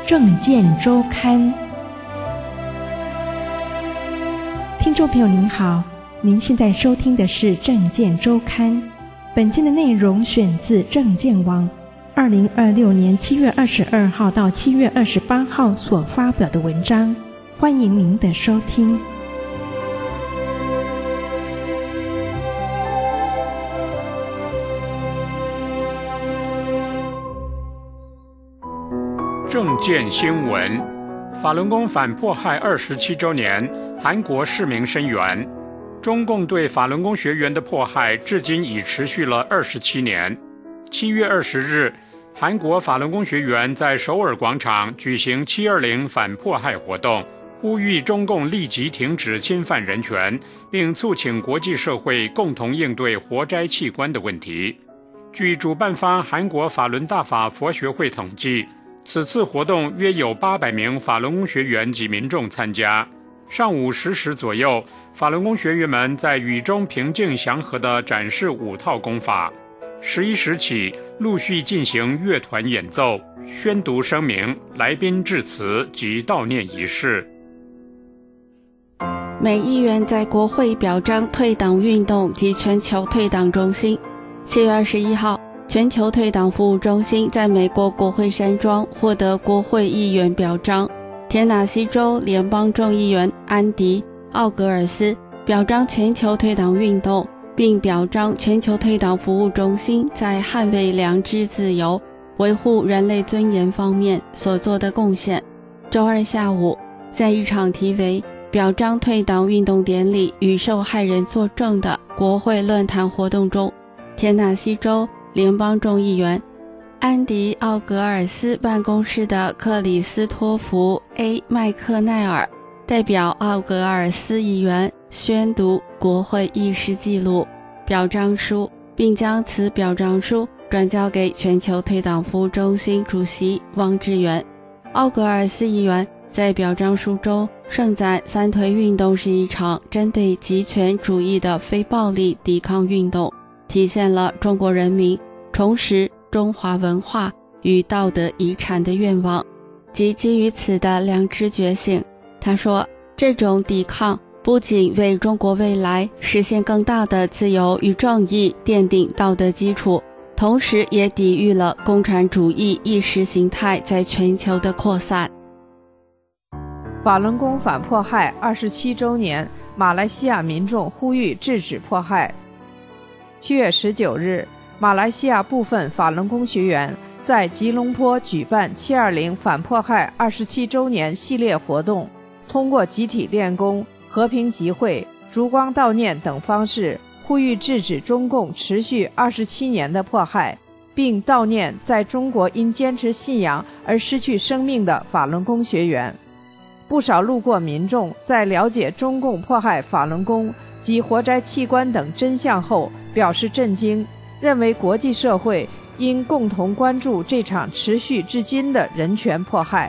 政见周刊。听众朋友您好，您现在收听的是政见周刊。本期的内容选自政见网2026年7月22号到7月28号所发表的文章，欢迎您的收听。 政见新闻：法轮功反迫害27周年，韩国市民声援。中共对法轮功学员的迫害至今已持续了27年。7月20日，韩国法轮功学员在首尔广场举行720反迫害活动，呼吁中共立即停止侵犯人权，并促请国际社会共同应对活摘器官的问题。据主办方韩国法轮大法佛学会统计，此次活动约有800名法轮功学员及民众参加。上午10时左右，法轮功学员们在雨中平静祥和地展示5套功法。11时起，陆续进行乐团演奏、宣读声明、来宾致辞及悼念仪式。 美议员在国会表彰退党运动及全球退党中心。7月21号，全球退党服务中心在美国国会山庄获得国会议员表彰。田纳西州联邦众议员安迪·奥格尔斯表彰全球退党运动，并表彰全球退党服务中心在捍卫良知自由、维护人类尊严方面所做的贡献。周二下午，在一场题为“表彰退党运动典礼与受害人作证”的国会论坛活动中，田纳西州联邦众议员安迪·奥格尔斯办公室的克里斯托弗 ·A. 麦克奈尔代表奥格尔斯议员宣读国会议事记录表彰书，并将此表彰书转交给全球退党服务中心主席汪志源。奥格尔斯议员在表彰书中盛赞三推运动是一场针对极权主义的非暴力抵抗运动，体现了中国人民重拾中华文化与道德遗产的愿望及基于此的良知觉醒。他说，这种抵抗不仅为中国未来实现更大的自由与正义奠定道德基础，同时也抵御了共产主义意识形态在全球的扩散。 法轮功反迫害27周年，马来西亚民众呼吁制止迫害。7月19日，马来西亚部分法轮功学员在吉隆坡举办720反迫害27周年系列活动，通过集体练功、和平集会、烛光悼念等方式，呼吁制止中共持续27年的迫害，并悼念在中国因坚持信仰而失去生命的法轮功学员。不少路过民众在了解中共迫害法轮功及活摘器官等真相后表示震惊，认为国际社会应共同关注这场持续至今的人权迫害。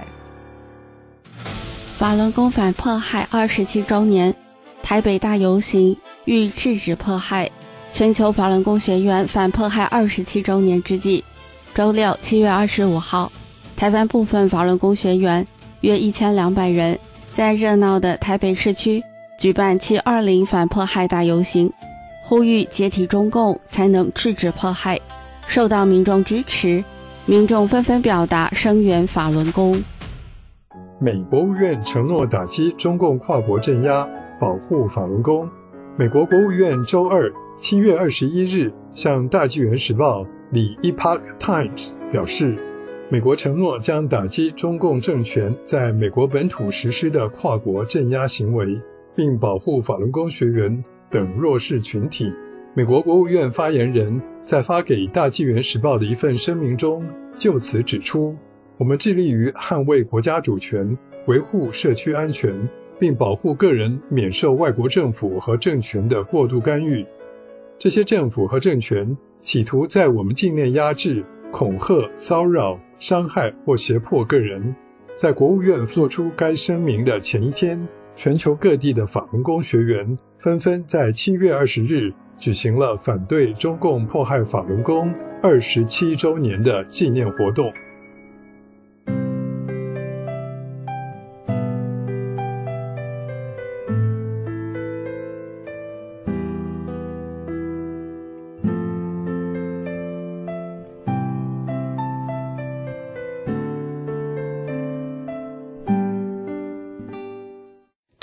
法轮功反迫害27周年，台北大游行欲制止迫害。全球法轮功学员反迫害27周年之际，周六7月25号，台湾部分法轮功学员约1200人在热闹的台北市区举办720反迫害大游行，呼吁解体中共才能制止迫害。受到民众支持，民众纷纷表达声援法轮功。 美国务院承诺打击中共跨国镇压，保护法轮功。美国国务院周二7月21日向大纪元时报 The Epoch Times 表示，美国承诺将打击中共政权在美国本土实施的跨国镇压行为，并保护法轮功学员等弱势群体。美国国务院发言人在发给大纪元时报的一份声明中就此指出，我们致力于捍卫国家主权，维护社区安全，并保护个人免受外国政府和政权的过度干预。这些政府和政权企图在我们境内压制、恐吓、骚扰、伤害或胁迫个人。在国务院做出该声明的前一天，全球各地的法轮功学员纷纷在7月20日举行了反对中共迫害法轮功27周年的纪念活动。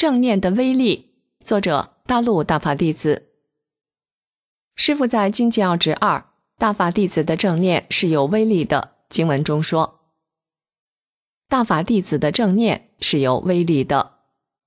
正念的威力，作者大陆大法弟子。师父在经济要旨2大法弟子的正念是有威力的经文中说，大法弟子的正念是有威力的。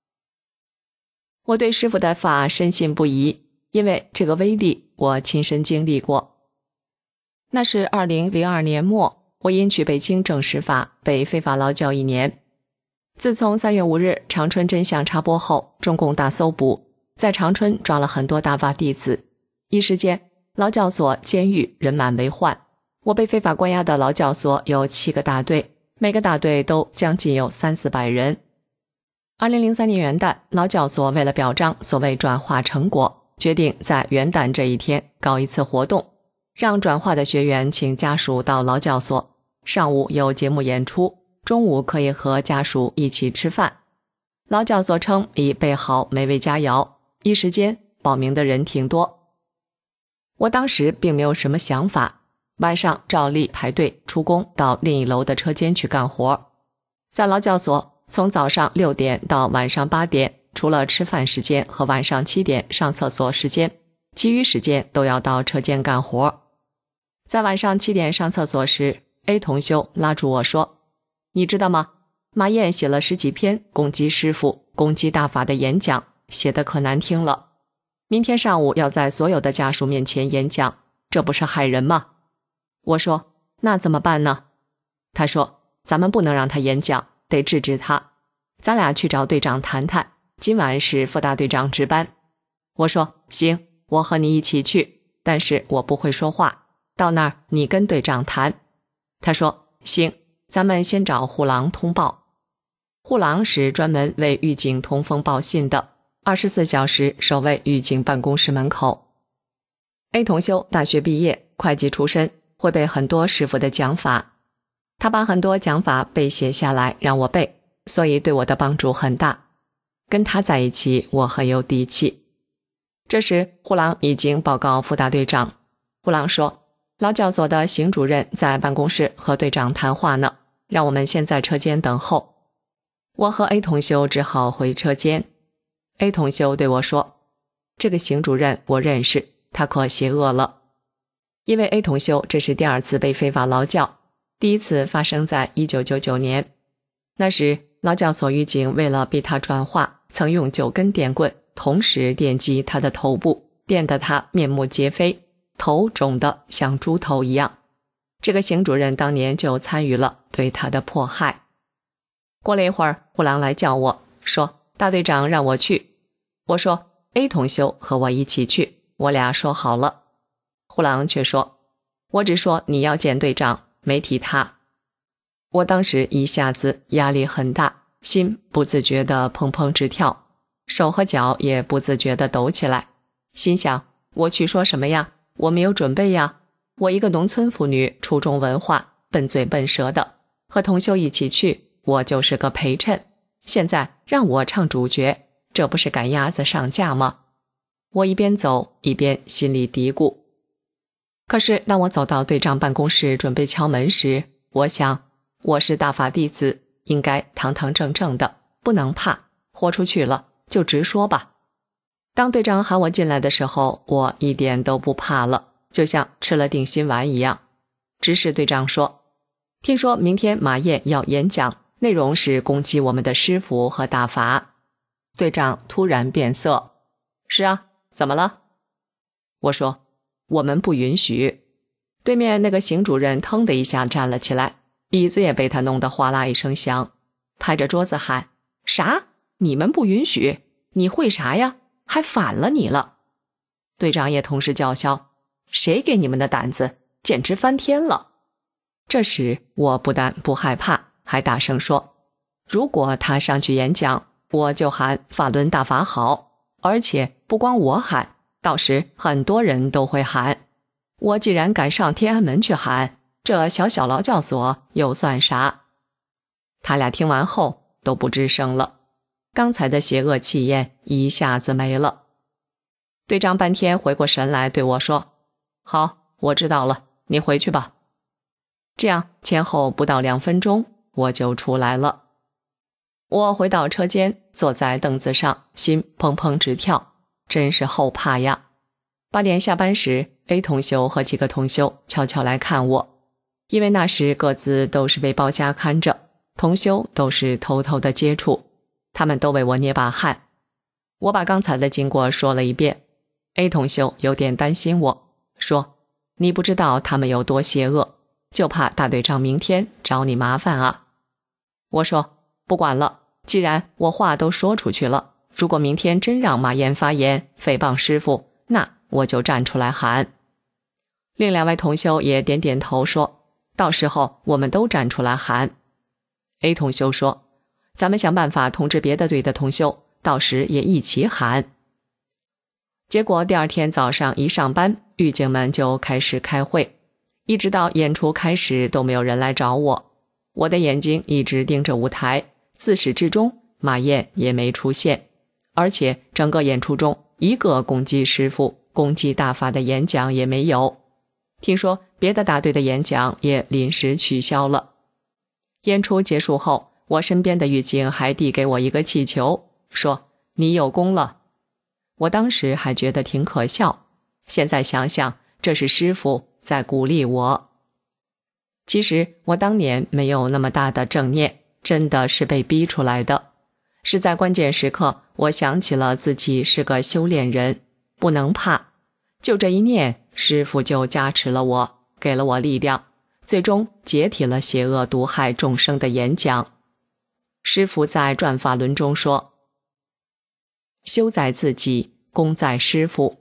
我对师父的法深信不疑，因为这个威力我亲身经历过。那是2002年末，我因去北京证实法被非法劳教1年。自从3月5日长春真相插播后，中共大搜捕，在长春抓了很多大法弟子，一时间劳教所、监狱人满为患。我被非法关押的劳教所有7个大队，每个大队都将近有300-400人。2003年元旦，劳教所为了表彰所谓转化成果，决定在元旦这一天搞一次活动，让转化的学员请家属到劳教所，上午有节目演出，中午可以和家属一起吃饭。劳教所称已备好美味佳肴，一时间报名的人挺多。我当时并没有什么想法，晚上照例排队出工到另一楼的车间去干活。在劳教所，从早上6点到晚上8点，除了吃饭时间和晚上7点上厕所时间，其余时间都要到车间干活。在晚上7点上厕所时， A 同修拉住我说，你知道吗？马燕写了10几篇攻击师父、攻击大法的演讲，写得可难听了。明天上午要在所有的家属面前演讲，这不是害人吗？我说，那怎么办呢？他说，咱们不能让他演讲，得制止他。咱俩去找队长谈谈，今晚是副大队长值班。我说，行，我和你一起去，但是我不会说话，到那儿你跟队长谈。他说，行，咱们先找护狼通报。护狼是专门为狱警通风报信的，24小时守卫狱警办公室门口。A 同修大学毕业，会计出身，会背很多师父的讲法。他把很多讲法背写下来让我背，所以对我的帮助很大。跟他在一起，我很有底气。这时护狼已经报告副大队长，护狼说，劳教所的邢主任在办公室和队长谈话呢，让我们先在车间等候。我和 A 同修只好回车间。A 同修对我说，这个邢主任我认识，他可邪恶了。因为 A 同修这是第2次被非法劳教，第一次发生在1999年。那时劳教所狱警为了逼他转化，曾用9根电棍同时电击他的头部，电得他面目皆非，头肿得像猪头一样。这个邢主任当年就参与了对他的迫害。过了一会儿，护狼来叫我，说大队长让我去。我说 A 同修和我一起去，我俩说好了。护狼却说，我只说你要见队长，没提他。我当时一下子压力很大，心不自觉地砰砰直跳，手和脚也不自觉地抖起来，心想，我去说什么呀？我没有准备呀，我一个农村妇女，初中文化，笨嘴笨舌的，和同修一起去，我就是个陪衬，现在让我唱主角，这不是赶鸭子上架吗？我一边走一边心里嘀咕。可是当我走到队长办公室准备敲门时，我想，我是大法弟子，应该堂堂正正的，不能怕，豁出去了就直说吧。当队长喊我进来的时候，我一点都不怕了，就像吃了定心丸一样。只是队长说，听说明天马燕要演讲，内容是攻击我们的师父和大法。队长突然变色，是啊，怎么了？我说，我们不允许。对面那个邢主任腾的一下站了起来，椅子也被他弄得哗啦一声响，拍着桌子喊，啥？你们不允许？你会啥呀？还反了你了。队长也同时叫嚣，谁给你们的胆子，简直翻天了。这时我不但不害怕，还大声说，如果他上去演讲，我就喊法轮大法好，而且不光我喊，到时很多人都会喊。我既然敢上天安门去喊，这小小劳教所又算啥？他俩听完后都不吱声了，刚才的邪恶气焰一下子没了。队长半天回过神来对我说，好，我知道了，你回去吧。这样前后不到2分钟，我就出来了。我回到车间， 坐在凳子上，心砰砰直跳，真是后怕呀。8点下班时， A 同修和几个同修悄悄来看我，因为那时各自都是被包夹看着，同修都是偷偷的接触，他们都为我捏把汗。我把刚才的经过说了一遍， A 同修有点担心我，说你不知道他们有多邪恶，就怕大队长明天找你麻烦啊。我说不管了，既然我话都说出去了，如果明天真让马燕发言诽谤师父，那我就站出来喊。另2位同修也点点头说，到时候我们都站出来喊。 A 同修说，咱们想办法通知别的队的同修，到时也一起喊。结果第2天早上一上班，狱警们就开始开会，一直到演出开始都没有人来找我。我的眼睛一直盯着舞台，自始至终马燕也没出现，而且整个演出中一个攻击师父、攻击大法的演讲也没有。听说别的大队的演讲也临时取消了。演出结束后，我身边的狱警还递给我一个气球，说你有功了。我当时还觉得挺可笑，现在想想，这是师父在鼓励我。其实我当年没有那么大的正念，真的是被逼出来的。是在关键时刻，我想起了自己是个修炼人，不能怕。就这一念，师父就加持了我，给了我力量，最终解体了邪恶毒害众生的演讲。师父在转法轮中说，修在自己，功在师父。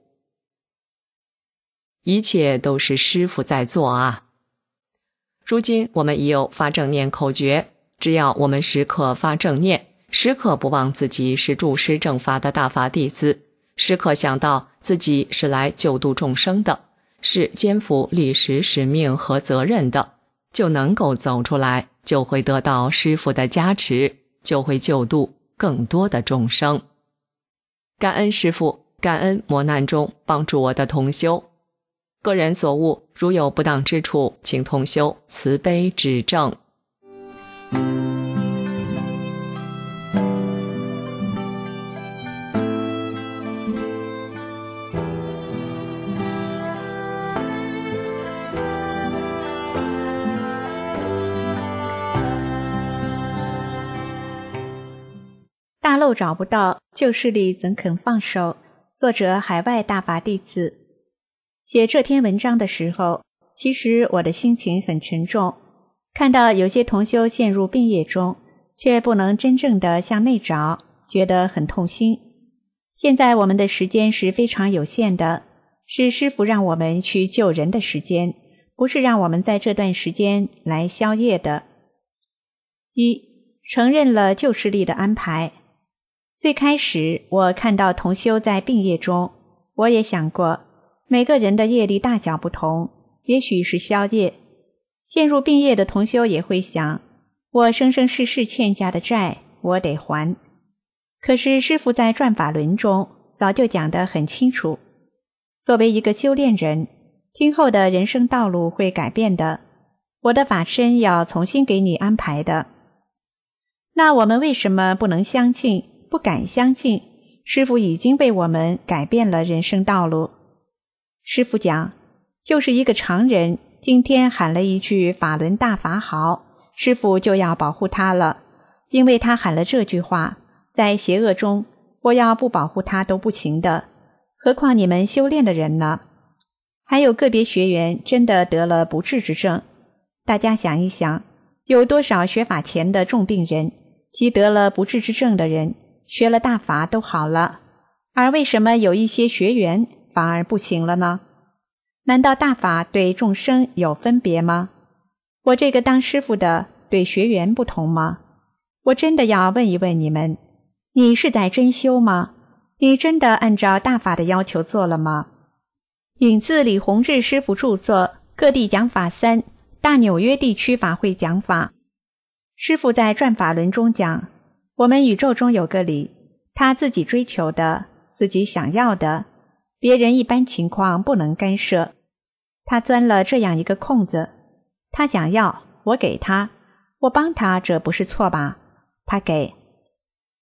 一切都是师父在做啊。如今我们已有发正念口诀，只要我们时刻发正念，时刻不忘自己是助师正法的大法弟子，时刻想到自己是来救度众生的，是肩负历史使命和责任的，就能够走出来，就会得到师父的加持，就会救度更多的众生。感恩师父，感恩磨难中帮助我的同修。个人所悟，如有不当之处，请同修慈悲指正。 大漏找不到，旧势力怎肯放手？作者海外大法弟子。写这篇文章的时候，其实我的心情很沉重，看到有些同修陷入病业中，却不能真正的向内找，觉得很痛心。现在我们的时间是非常有限的，是师父让我们去救人的时间，不是让我们在这段时间来消业的。1. 承认了旧势力的安排。最开始我看到同修在病业中，我也想过，每个人的业力大小不同，也许是消业。陷入病业的同修也会想，我生生世世欠下的债，我得还。可是师父在转法轮中早就讲得很清楚，作为一个修炼人，今后的人生道路会改变的，我的法身要重新给你安排的。那我们为什么不能相信，不敢相信，师父已经为我们改变了人生道路？师父讲，就是一个常人今天喊了一句法轮大法好，师父就要保护他了，因为他喊了这句话，在邪恶中我要不保护他都不行的，何况你们修炼的人呢？还有个别学员真的得了不治之症，大家想一想，有多少学法前的重病人及得了不治之症的人，学了大法都好了，而为什么有一些学员反而不行了呢？难道大法对众生有分别吗？我这个当师父的对学员不同吗？我真的要问一问你们，你是在真修吗？你真的按照大法的要求做了吗？引自李洪志师父著作《各地讲法3大纽约地区法会讲法》。师父在转法轮中讲，我们宇宙中有个理，他自己追求的，自己想要的，别人一般情况不能干涉。他钻了这样一个空子，他想要，我给他，我帮他，这不是错吧？他给。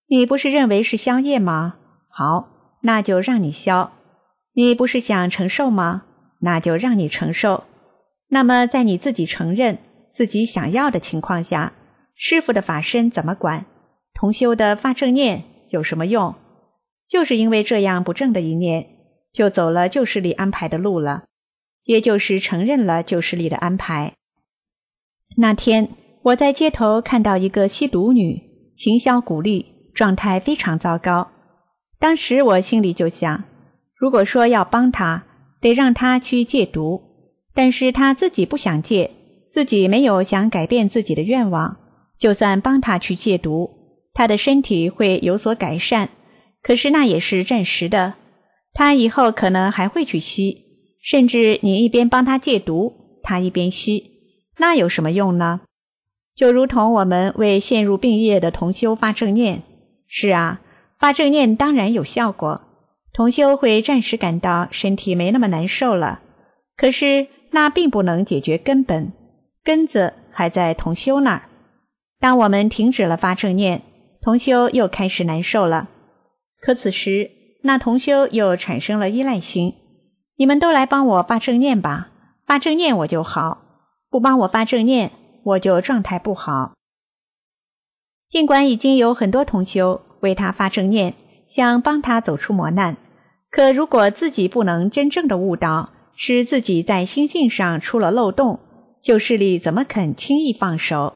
你不是认为是宵夜吗？好，那就让你宵。你不是想承受吗？那就让你承受。那么在你自己承认自己想要的情况下，师父的法身怎么管？同修的发正念有什么用？就是因为这样不正的一念，就走了旧势力安排的路了，也就是承认了旧势力的安排。那天我在街头看到一个吸毒女，行销鼓励，状态非常糟糕。当时我心里就想，如果说要帮她，得让她去戒毒，但是她自己不想戒，自己没有想改变自己的愿望，就算帮她去戒毒，她的身体会有所改善，可是那也是暂时的，她以后可能还会去吸，甚至你一边帮她戒毒，她一边吸，那有什么用呢？就如同我们为陷入病业的同修发正念，是啊，发正念当然有效果，同修会暂时感到身体没那么难受了，可是那并不能解决根本，根子还在同修那儿。当我们停止了发正念，同修又开始难受了，可此时那同修又产生了依赖心，你们都来帮我发正念吧，发正念我就好，不帮我发正念我就状态不好。尽管已经有很多同修为他发正念，想帮他走出磨难，可如果自己不能真正的悟到是自己在心性上出了漏洞，旧势力怎么肯轻易放手？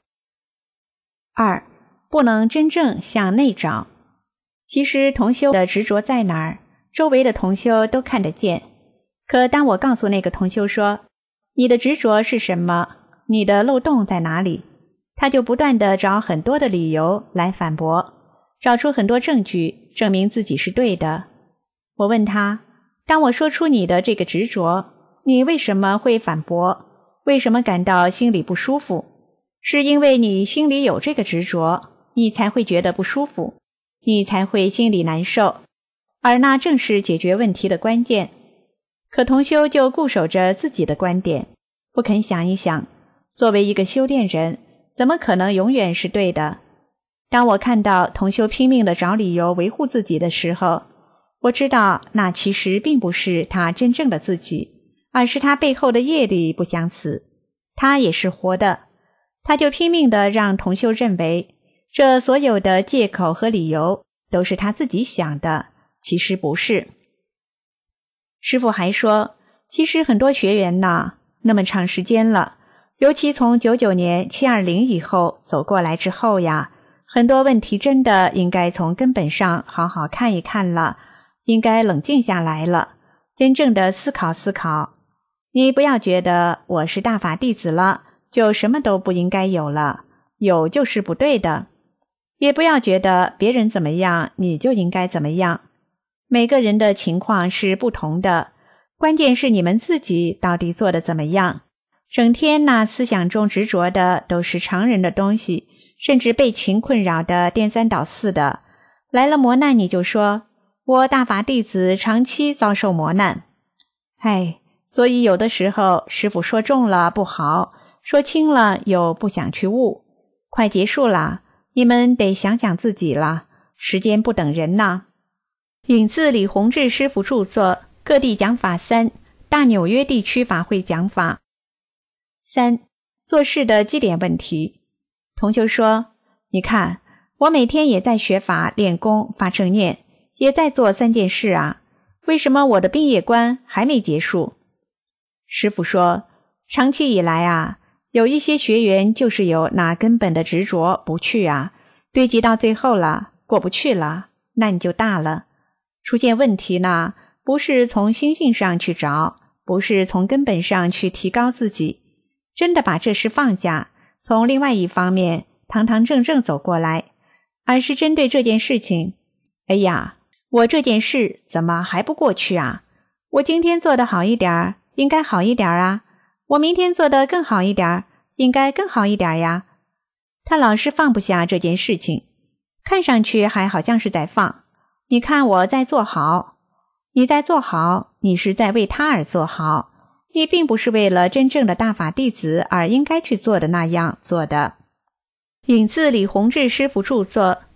2. 不能真正向内找。其实同修的执着在哪儿，周围的同修都看得见，可当我告诉那个同修说，你的执着是什么？你的漏洞在哪里？他就不断地找很多的理由来反驳，找出很多证据证明自己是对的。我问他，当我说出你的这个执着，你为什么会反驳？为什么感到心里不舒服？是因为你心里有这个执着，你才会觉得不舒服，你才会心里难受，而那正是解决问题的关键。可同修就固守着自己的观点，不肯想一想，作为一个修炼人，怎么可能永远是对的？当我看到同修拼命地找理由维护自己的时候，我知道那其实并不是他真正的自己，而是他背后的业力不想死，他也是活的，他就拼命地让同修认为这所有的借口和理由都是他自己想的，其实不是。师父还说，其实很多学员呢，那么长时间了，尤其从99年720以后走过来之后呀，很多问题真的应该从根本上好好看一看了，应该冷静下来了，真正的思考思考。你不要觉得我是大法弟子了，就什么都不应该有了，有就是不对的。也不要觉得别人怎么样，你就应该怎么样。每个人的情况是不同的，关键是你们自己到底做得怎么样。整天那思想中执着的都是常人的东西，甚至被情困扰的颠三倒四的，来了磨难你就说，我大法弟子长期遭受磨难。所以有的时候师父说重了不好，说轻了又不想去悟。快结束了，你们得想想自己了，时间不等人呐。引自李洪志师父著作《各地讲法3》，大纽约地区法会讲法。3. 做事的基点问题。同修说，你看，我每天也在学法练功发正念，也在做3件事啊，为什么我的病业观还没结束？师父说，长期以来啊，有一些学员就是有那根本的执着不去啊，堆积到最后了，过不去了，那你就大了。出现问题呢，不是从心性上去找，不是从根本上去提高自己，真的把这事放下，从另外一方面堂堂正正走过来，而是针对这件事情，哎呀，我这件事怎么还不过去啊？我今天做得好一点，应该好一点啊，我明天做得更好一点，应该更好一点呀。他老是放不下这件事情，看上去还好像是在放，你看我在做好，你在做好，你是在为他而做好，你并不是为了真正的大法弟子而应该去做的那样做的。引自李洪志师父著作《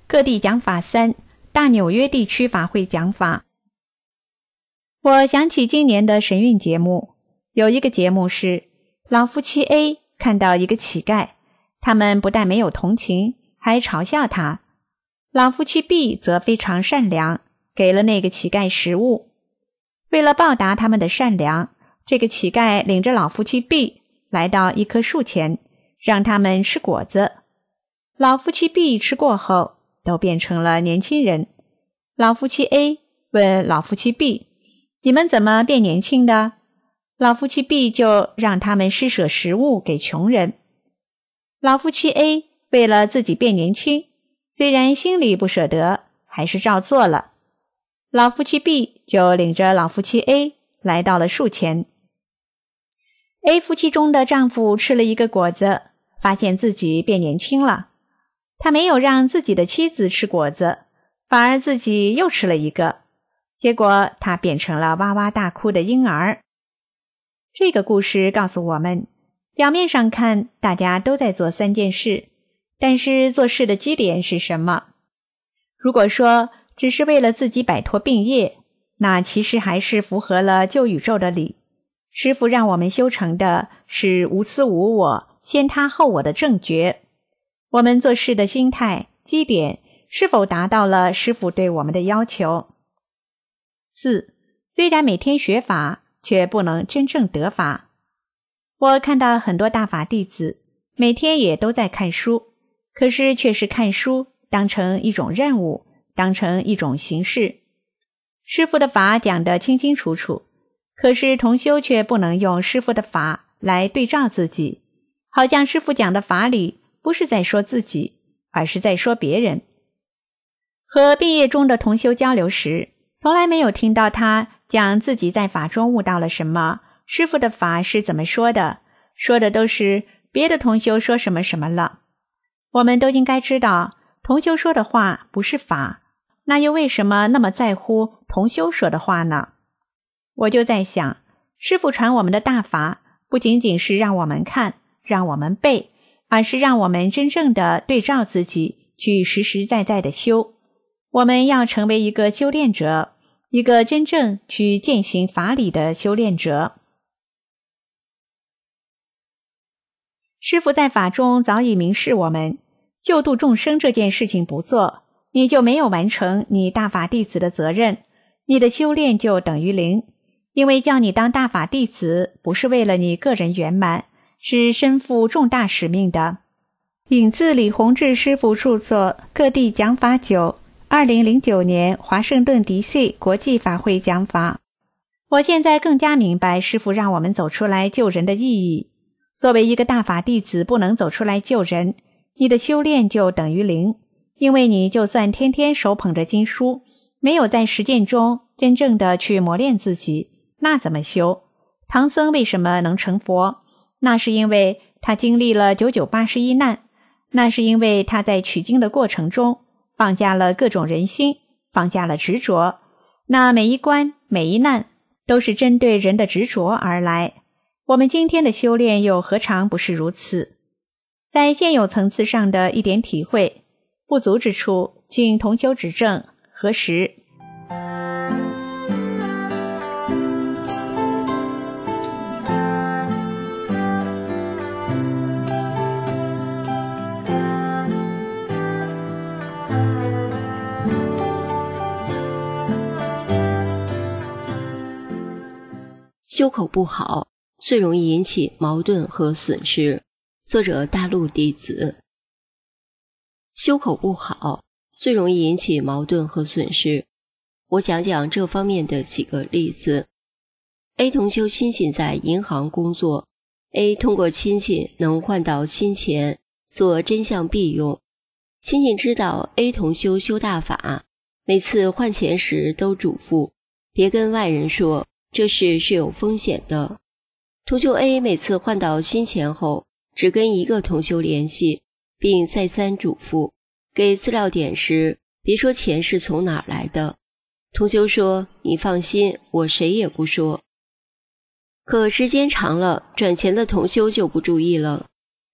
各地讲法3，大纽约地区法会讲法。我想起今年的神韵节目，有一个节目是老夫妻 A 看到一个乞丐，他们不但没有同情，还嘲笑他。老夫妻 B 则非常善良，给了那个乞丐食物。为了报答他们的善良，这个乞丐领着老夫妻 B 来到一棵树前，让他们吃果子。老夫妻 B 吃过后都变成了年轻人。老夫妻 A 问老夫妻 B， 你们怎么变年轻的？老夫妻 B 就让他们施舍食物给穷人。老夫妻 A 为了自己变年轻，虽然心里不舍得，还是照做了。老夫妻 B 就领着老夫妻 A 来到了树前。A 夫妻中的丈夫吃了一个果子，发现自己变年轻了。他没有让自己的妻子吃果子，反而自己又吃了一个，结果他变成了哇哇大哭的婴儿。这个故事告诉我们，表面上看大家都在做3件事，但是做事的基点是什么？如果说只是为了自己摆脱病业，那其实还是符合了旧宇宙的理。师父让我们修成的是无私无我、先他后我的正觉。我们做事的心态、基点是否达到了师父对我们的要求？4. 虽然每天学法，却不能真正得法。我看到很多大法弟子每天也都在看书，可是却是看书当成一种任务，当成一种形式。师父的法讲得清清楚楚，可是同修却不能用师父的法来对照自己，好像师父讲的法理不是在说自己，而是在说别人。和毕业中的同修交流时，从来没有听到他讲自己在法中悟到了什么，师父的法是怎么说的，说的都是别的同修说什么什么了。我们都应该知道，同修说的话不是法，那又为什么那么在乎同修说的话呢？我就在想，师父传我们的大法，不仅仅是让我们看，让我们背，而是让我们真正的对照自己，去实实在在的修。我们要成为一个修炼者，一个真正去践行法理的修炼者。师父在法中早已明示我们，救度众生这件事情不做，你就没有完成你大法弟子的责任，你的修炼就等于零。因为叫你当大法弟子，不是为了你个人圆满，是身负重大使命的。引自李洪志师父著作《各地讲法9》2009年华盛顿 DC 国际法会讲法。我现在更加明白师父让我们走出来救人的意义。作为一个大法弟子，不能走出来救人，你的修炼就等于零。因为你就算天天手捧着经书，没有在实践中真正的去磨练自己，那怎么修？唐僧为什么能成佛？那是因为他经历了9981难，那是因为他在取经的过程中放下了各种人心，放下了执着。那每一关每一难都是针对人的执着而来。我们今天的修炼又何尝不是如此？在现有层次上的一点体会，不足之处，请同修指正核实。 修口不好，最容易引起矛盾和损失。作者大陆弟子。修口不好，最容易引起矛盾和损失。我讲讲这方面的几个例子。A 同修亲戚在银行工作， A 通过亲戚能换到新钱，做真相币用。亲戚知道 A 同修修大法，每次换钱时都嘱咐别跟外人说，这事是有风险的。同修 A 每次换到新钱后，只跟一个同修联系，并再三嘱咐给资料点时别说钱是从哪儿来的。同修说，你放心，我谁也不说。可时间长了，转钱的同修就不注意了，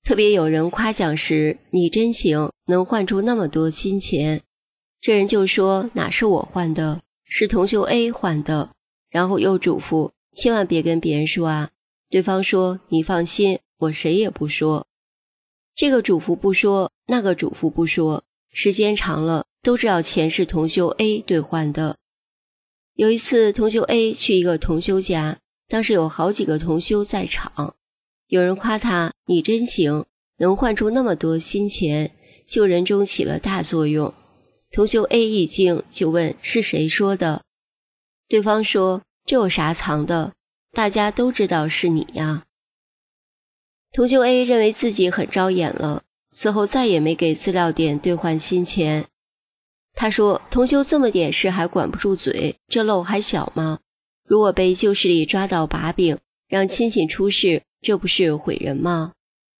特别有人夸奖时，你真行，能换出那么多新钱。这人就说哪是我换的，是同修 A 换的，然后又嘱咐千万别跟别人说啊。对方说你放心，我谁也不说。这个嘱咐不说，那个嘱咐不说，时间长了都知道钱是同修 A 兑换的。有一次同修 A 去一个同修家，当时有好几个同修在场，有人夸他你真行，能换出那么多新钱，救人中起了大作用。同修 A 一惊，就问是谁说的。对方说这有啥藏的，大家都知道是你呀。同修 A 认为自己很招眼了，此后再也没给资料点兑换新钱。他说同修这么点事还管不住嘴，这漏还小吗？如果被旧势力抓到把柄，让亲戚出事，这不是毁人吗？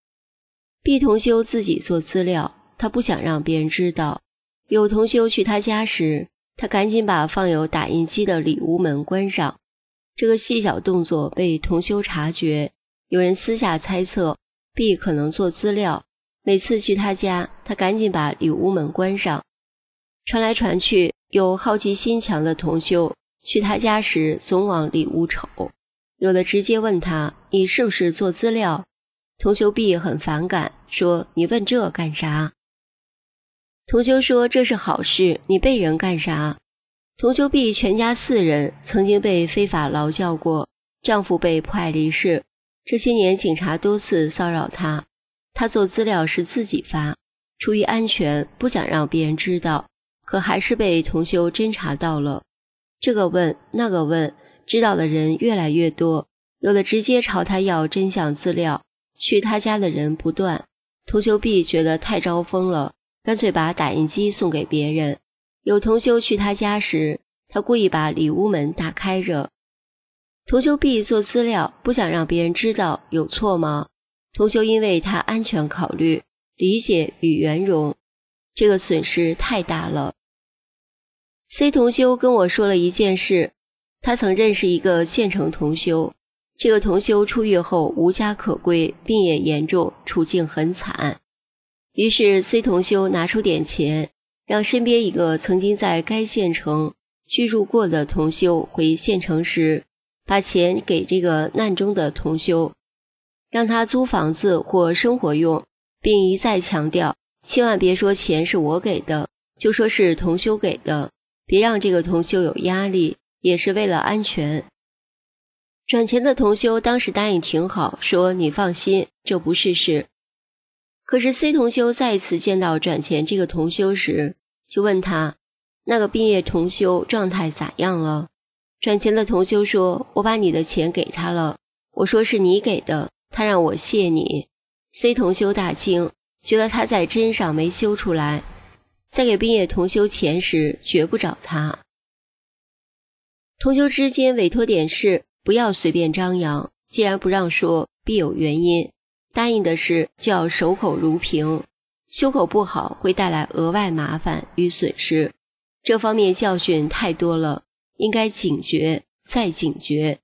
B 同修自己做资料，他不想让别人知道。有同修去他家时，他赶紧把放有打印机的里屋门关上。这个细小动作被同修察觉，有人私下猜测 B 可能做资料，每次去他家，他赶紧把里屋门关上。传来传去，有好奇心强的同修去他家时总往里屋瞅，有的直接问他你是不是做资料。同修 B 很反感，说你问这干啥？同修说这是好事，你背人干啥？同修 B 全家4人曾经被非法劳教过，丈夫被迫害离世，这些年警察多次骚扰她，她做资料是自己发，出于安全不想让别人知道，可还是被同修侦查到了。这个问那个问，知道的人越来越多，有的直接朝她要真相资料，去她家的人不断。同修 B 觉得太招风了，干脆把打印机送给别人。有同修去他家时，他故意把里屋门打开着。同修 B 做资料，不想让别人知道，有错吗？同修因为他安全考虑，理解与圆融，这个损失太大了。C 同修跟我说了一件事，他曾认识一个县城同修，这个同修出狱后无家可归，病也严重，处境很惨。于是 C 同修拿出点钱，让身边一个曾经在该县城居住过的同修回县城时，把钱给这个难中的同修，让他租房子或生活用，并一再强调千万别说钱是我给的，就说是同修给的，别让这个同修有压力，也是为了安全。转钱的同修当时答应挺好，说你放心，这不是事。可是 C 同修再一次见到转钱这个同修时，就问他那个毕业同修状态咋样了。转钱的同修说我把你的钱给他了，我说是你给的，他让我谢你。 C 同修大惊，觉得他在针上没修出来，在给毕业同修钱时绝不找他。同修之间委托点事不要随便张扬，既然不让说必有原因，答应的事就要守口如瓶，修口不好会带来额外麻烦与损失，这方面教训太多了，应该警觉再警觉。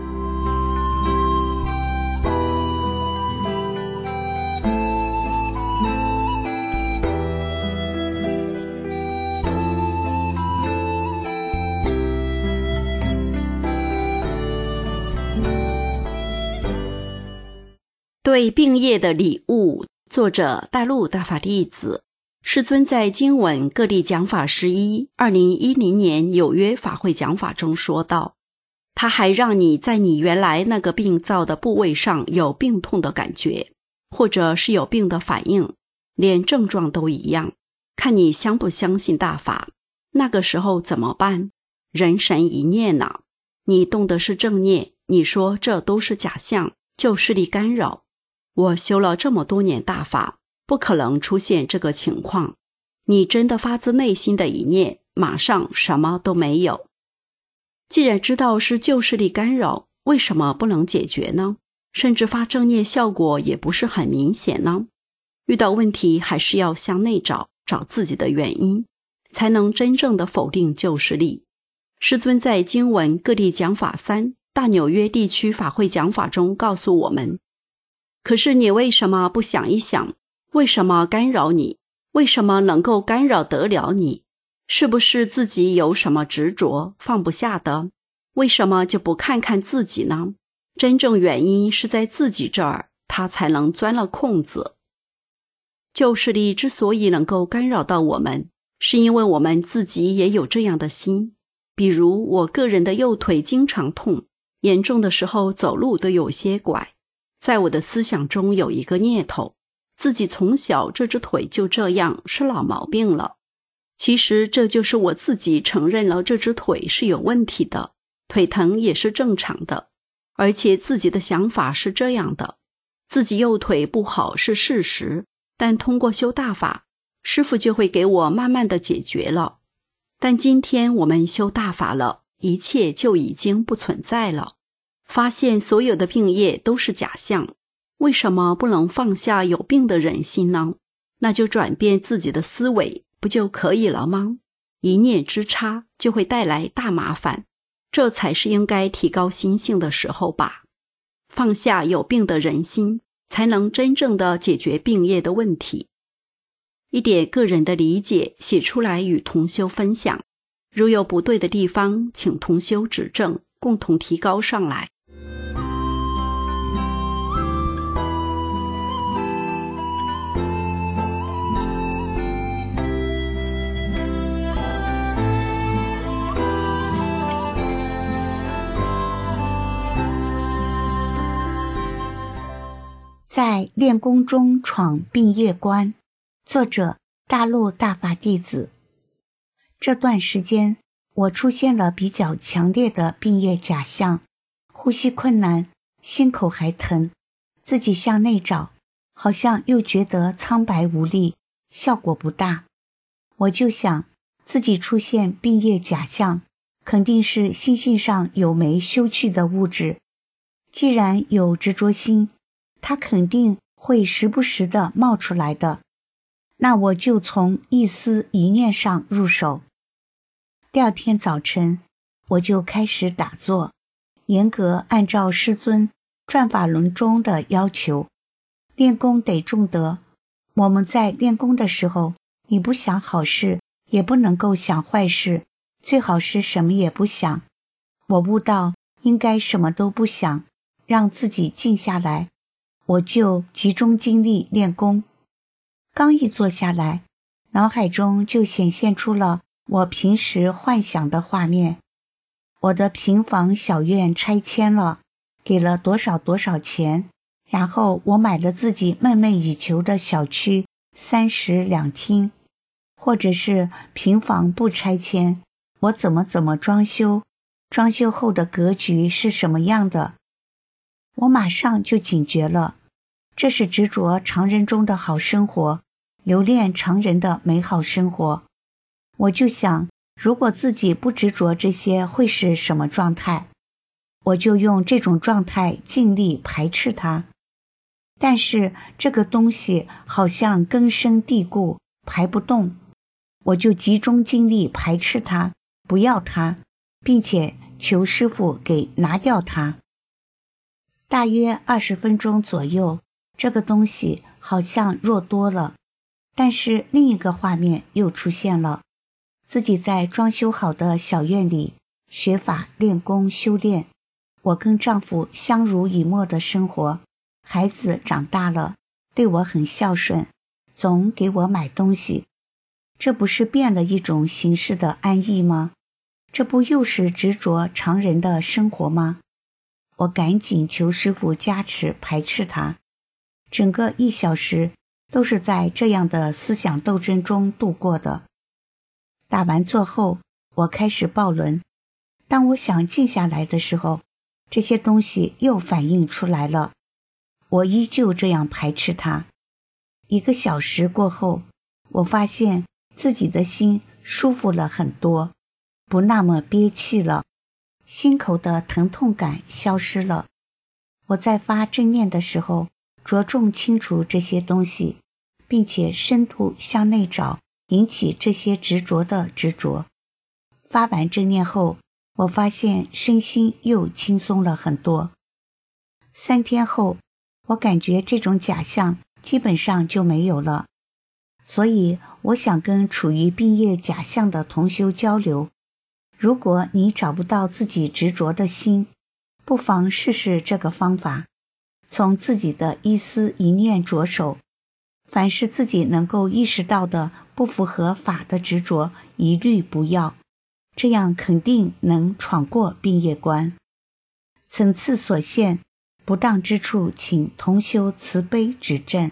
对病业的礼物，作者大陆大法弟子。世尊在经文各地讲法11 2010年纽约法会讲法中说道，他还让你在你原来那个病灶的部位上有病痛的感觉，或者是有病的反应，连症状都一样，看你相不相信大法。那个时候怎么办？人神一念啊，你动的是正念，你说这都是假象，旧势力干扰。我修了这么多年大法，不可能出现这个情况。你真的发自内心的一念，马上什么都没有。既然知道是旧势力干扰，为什么不能解决呢？甚至发正念效果也不是很明显呢？遇到问题还是要向内找，找自己的原因，才能真正的否定旧势力。世尊在经文各地讲法3大纽约地区法会讲法中告诉我们， 可是你为什么不想一想，为什么干扰你？为什么能够干扰得了你？是不是自己有什么执着放不下的？为什么就不看看自己呢？真正原因是在自己这儿，它才能钻了空子。旧势力之所以能够干扰到我们，是因为我们自己也有这样的心。比如我个人的右腿经常痛，严重的时候走路都有些拐。在我的思想中有一个念头，自己从小这只腿就这样，是老毛病了。其实这就是我自己承认了这只腿是有问题的，腿疼也是正常的，而且自己的想法是这样的，自己右腿不好是事实，但通过修大法，师父就会给我慢慢的解决了。但今天我们修大法了，一切就已经不存在了，发现所有的病业都是假象。为什么不能放下有病的人心呢？那就转变自己的思维不就可以了吗？一念之差就会带来大麻烦，这才是应该提高心性的时候吧。放下有病的人心，才能真正的解决病业的问题。一点个人的理解写出来与同修分享，如有不对的地方，请同修指正，共同提高上来。 在练功中闯病业关，作者大陆大法弟子。这段时间我出现了比较强烈的病业假象，呼吸困难，心口还疼，自己向内找，好像又觉得苍白无力，效果不大。我就想自己出现病业假象，肯定是心性上有没修去的物质。既然有执着心，它肯定会时不时地冒出来的，那我就从一思一念上入手。第二天早晨，我就开始打坐，严格按照师尊转法轮中的要求。练功得重德，我们在练功的时候，你不想好事，也不能够想坏事，最好是什么也不想。我悟到应该什么都不想，让自己静下来，我就集中精力练功。刚一坐下来，脑海中就显现出了我平时幻想的画面。我的平房小院拆迁了，给了多少多少钱，然后我买了自己梦寐以求的小区3室2厅，或者是平房不拆迁，我怎么装修，装修后的格局是什么样的。我马上就警觉了，这是执着常人中的好生活，留恋常人的美好生活。我就想，如果自己不执着这些会是什么状态，我就用这种状态尽力排斥它。但是这个东西好像根深蒂固，排不动，我就集中精力排斥它，不要它，并且求师父给拿掉它。大约20分钟左右，这个东西好像弱多了，但是另一个画面又出现了，自己在装修好的小院里学法练功修炼。我跟丈夫相濡以沫的生活，孩子长大了，对我很孝顺，总给我买东西。这不是变了一种形式的安逸吗？这不又是执着常人的生活吗？我赶紧求师父加持排斥它。整个1小时都是在这样的思想斗争中度过的。打完坐后，我开始抱轮。当我想静下来的时候，这些东西又反映出来了。我依旧这样排斥它。1个小时过后，我发现自己的心舒服了很多，不那么憋气了，心口的疼痛感消失了。我在发正念的时候，着重清除这些东西，并且深度向内找，引起这些执着的执着。发完正念后，我发现身心又轻松了很多。3天后， 我感觉这种假象基本上就没有了。所以我想跟处于病业假象的同修交流，如果你找不到自己执着的心，不妨试试这个方法，从自己的一思一念着手，凡是自己能够意识到的不符合法的执着，一律不要，这样肯定能闯过病业关。层次所限，不当之处，请同修慈悲指正。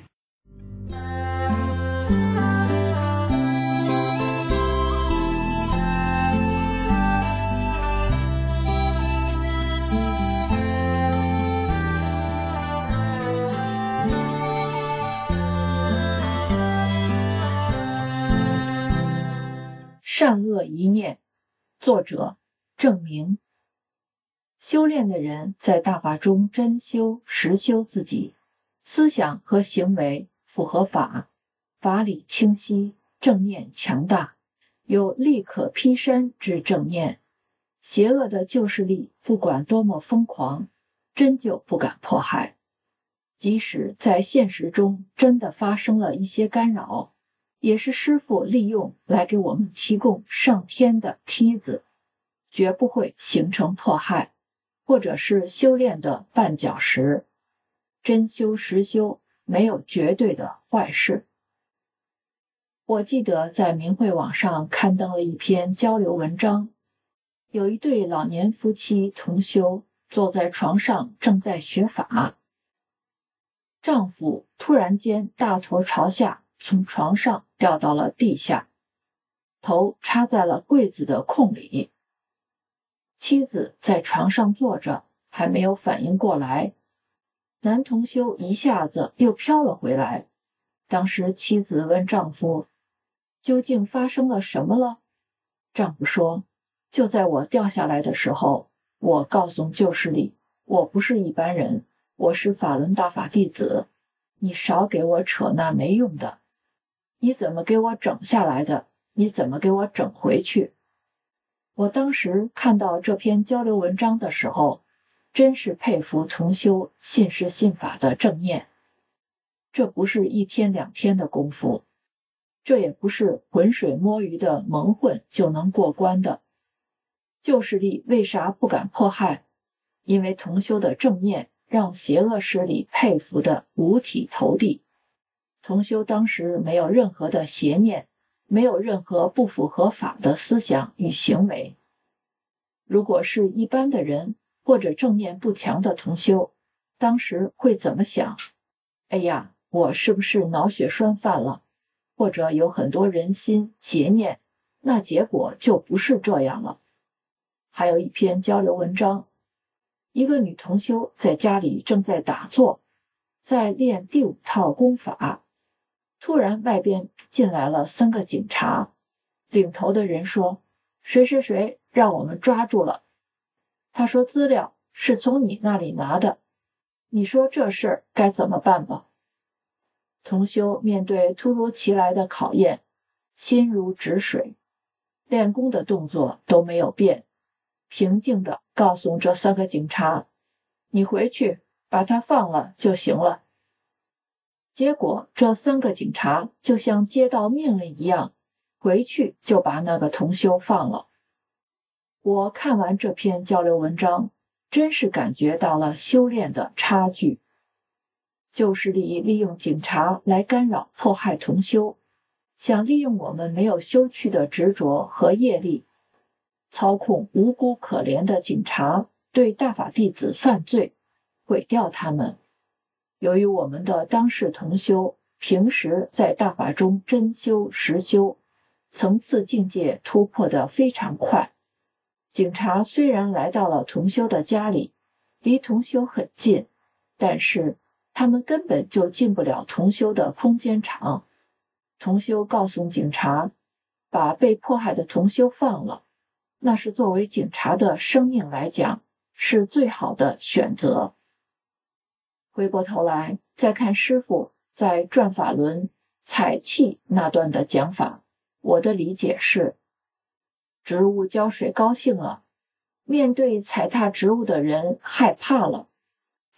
善恶一念，作者证明。修炼的人在大法中真修实修自己，思想和行为符合法，法理清晰，正念强大，有力可劈身之正念。邪恶的旧势力不管多么疯狂，真就不敢迫害。即使在现实中真的发生了一些干扰，也是师父利用来给我们提供上天的梯子，绝不会形成迫害，或者是修炼的绊脚石。真修实修，没有绝对的坏事。我记得在明慧网上刊登了一篇交流文章，有一对老年夫妻同修，坐在床上正在学法，丈夫突然间大头朝下从床上掉到了地下，头插在了柜子的空里。妻子在床上坐着，还没有反应过来，男同修一下子又飘了回来。当时妻子问丈夫，究竟发生了什么了？丈夫说，就在我掉下来的时候，我告诉旧势力，我不是一般人，我是法轮大法弟子，你少给我扯那没用的，你怎么给我整下来的？你怎么给我整回去？我当时看到这篇交流文章的时候，真是佩服同修信师信法的正念。这不是一天两天的功夫，这也不是浑水摸鱼的蒙混就能过关的。旧势力为啥不敢迫害？因为同修的正念让邪恶势力佩服的五体投地。同修当时没有任何的邪念，没有任何不符合法的思想与行为。如果是一般的人或者正念不强的同修，当时会怎么想？哎呀，我是不是脑血栓犯了？或者有很多人心邪念，那结果就不是这样了。还有一篇交流文章，一个女同修在家里正在打坐，在练第5套功法，突然外边进来了3个警察，领头的人说，谁谁谁让我们抓住了。他说资料是从你那里拿的，你说这事儿该怎么办吧？同修面对突如其来的考验，心如止水，练功的动作都没有变，平静地告诉这3个警察，你回去把他放了就行了。结果这3个警察就像接到命令一样，回去就把那个同修放了。我看完这篇交流文章，真是感觉到了修炼的差距。旧势力利用警察来干扰迫害同修，想利用我们没有修去的执着和业力，操控无辜可怜的警察对大法弟子犯罪，毁掉他们。由于我们的当世同修平时在大法中真修实修，层次境界突破得非常快，警察虽然来到了同修的家里，离同修很近，但是他们根本就进不了同修的空间场。同修告诉警察，把被迫害的同修放了，那是作为警察的生命来讲，是最好的选择。回过头来再看师父在转法轮采气那段的讲法，我的理解是，植物浇水高兴了，面对踩踏植物的人害怕了，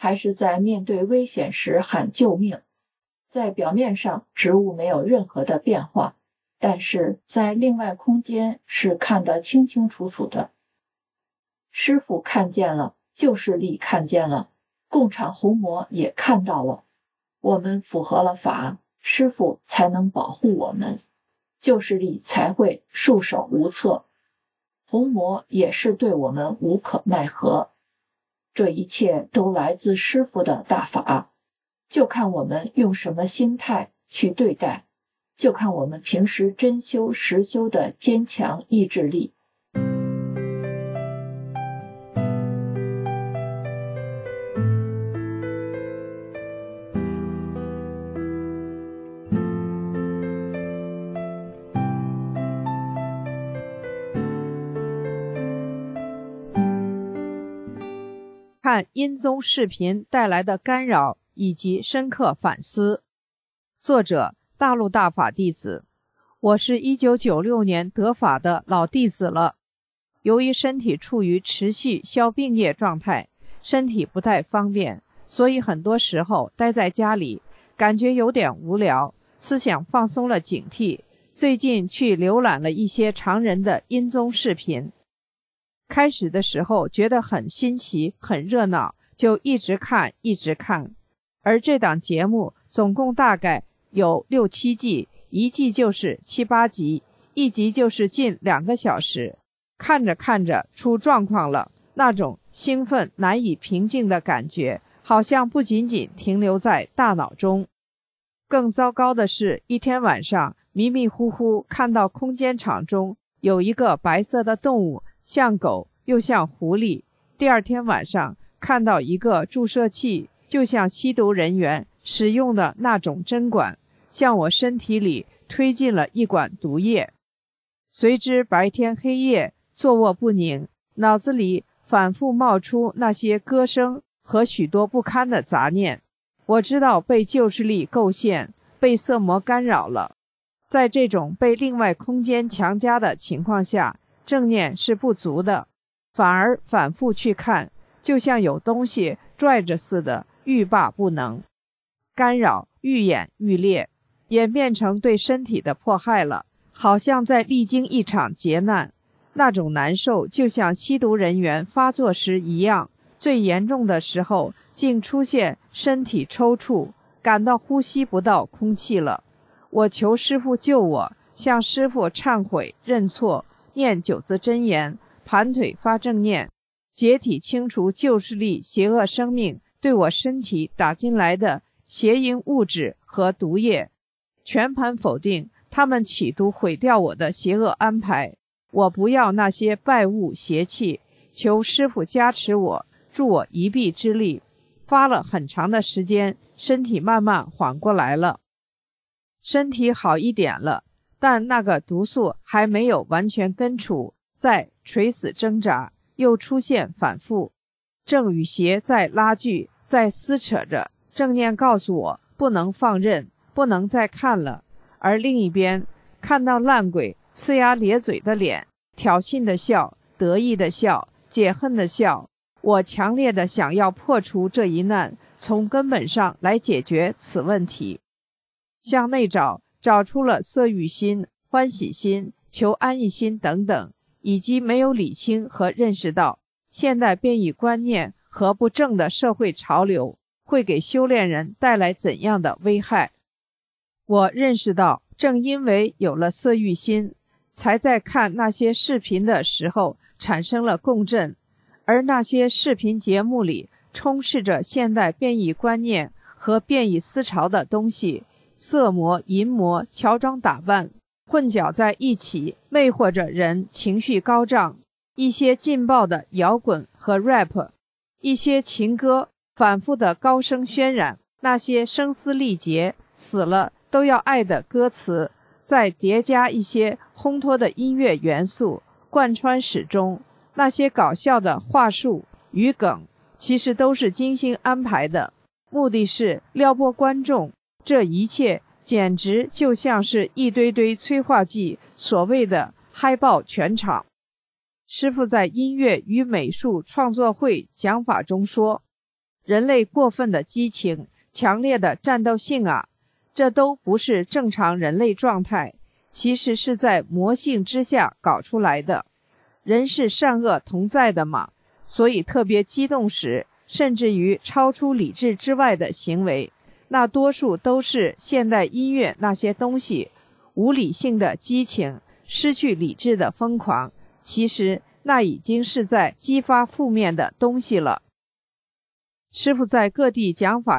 还是在面对危险时喊救命。在表面上植物没有任何的变化，但是在另外空间是看得清清楚楚的。师父看见了，救世力看见了，共产红魔也看到了，我们符合了法，师父才能保护我们，救世力才会束手无策，红魔也是对我们无可奈何。这一切都来自师父的大法，就看我们用什么心态去对待，就看我们平时真修实修的坚强意志力。 看音宗视频带来的干扰以及深刻反思。作者：大陆大法弟子。我是1996年得法的老弟子了。由于身体处于持续消病业状态，身体不太方便，所以很多时候待在家里，感觉有点无聊，思想放松了警惕。最近去浏览了一些常人的音宗视频。开始的时候觉得很新奇，很热闹，就一直看。而这档节目总共大概有6、7季，一季就是7、8集，一集就是近2个小时。看着出状况了，那种兴奋难以平静的感觉，好像不仅仅停留在大脑中。更糟糕的是，一天晚上迷迷糊糊看到空间场中有一个白色的动物，像狗又像狐狸。第二天晚上看到一个注射器，就像吸毒人员使用的那种针管，向我身体里推进了一管毒液。随之白天黑夜坐卧不宁，脑子里反复冒出那些歌声和许多不堪的杂念。我知道被救世力构陷，被色魔干扰了。在这种被另外空间强加的情况下，正念是不足的，反而反复去看，就像有东西拽着似的，欲罢不能。干扰愈演愈烈，演变成对身体的迫害了，好像在历经一场劫难。那种难受就像吸毒人员发作时一样，最严重的时候竟出现身体抽搐，感到呼吸不到空气了。我求师父救我，向师父忏悔认错，念9字真言，盘腿发正念，解体清除救世力邪恶生命对我身体打进来的邪淫物质和毒液，全盘否定他们企图毁掉我的邪恶安排。我不要那些败物邪气，求师父加持我，助我一臂之力。发了很长的时间，身体慢慢缓过来了，身体好一点了，但那个毒素还没有完全根除，在垂死挣扎，又出现反复。正与邪在拉锯，在撕扯着。正念告诉我不能放任，不能再看了。而另一边看到烂鬼呲牙咧嘴的脸，挑衅的笑，得意的笑，解恨的笑。我强烈的想要破除这一难，从根本上来解决此问题。向内找出了色欲心、欢喜心、求安逸心等等，以及没有理清和认识到现代变异观念和不正的社会潮流会给修炼人带来怎样的危害。我认识到，正因为有了色欲心，才在看那些视频的时候产生了共振，而那些视频节目里充斥着现代变异观念和变异思潮的东西，色魔、淫魔乔装打扮混搅在一起，魅惑着人情绪高涨。一些劲爆的摇滚和 rap， 一些情歌反复的高声渲染那些声嘶力竭、死了都要爱的歌词，再叠加一些烘托的音乐元素，贯穿始终。那些搞笑的话术与梗其实都是精心安排的，目的是撩拨观众。这一切简直就像是一堆堆催化剂，所谓的嗨爆全场。师父在音乐与美术创作会讲法中说， 人类过分的激情、强烈的战斗性啊，这都不是正常人类状态，其实是在魔性之下搞出来的。人是善恶同在的嘛，所以特别激动时，甚至于超出理智之外的行为，那多数都是现代音乐那些东西，无理性的激情，失去理智的疯狂，其实那已经是在激发负面的东西了。师父在各地讲法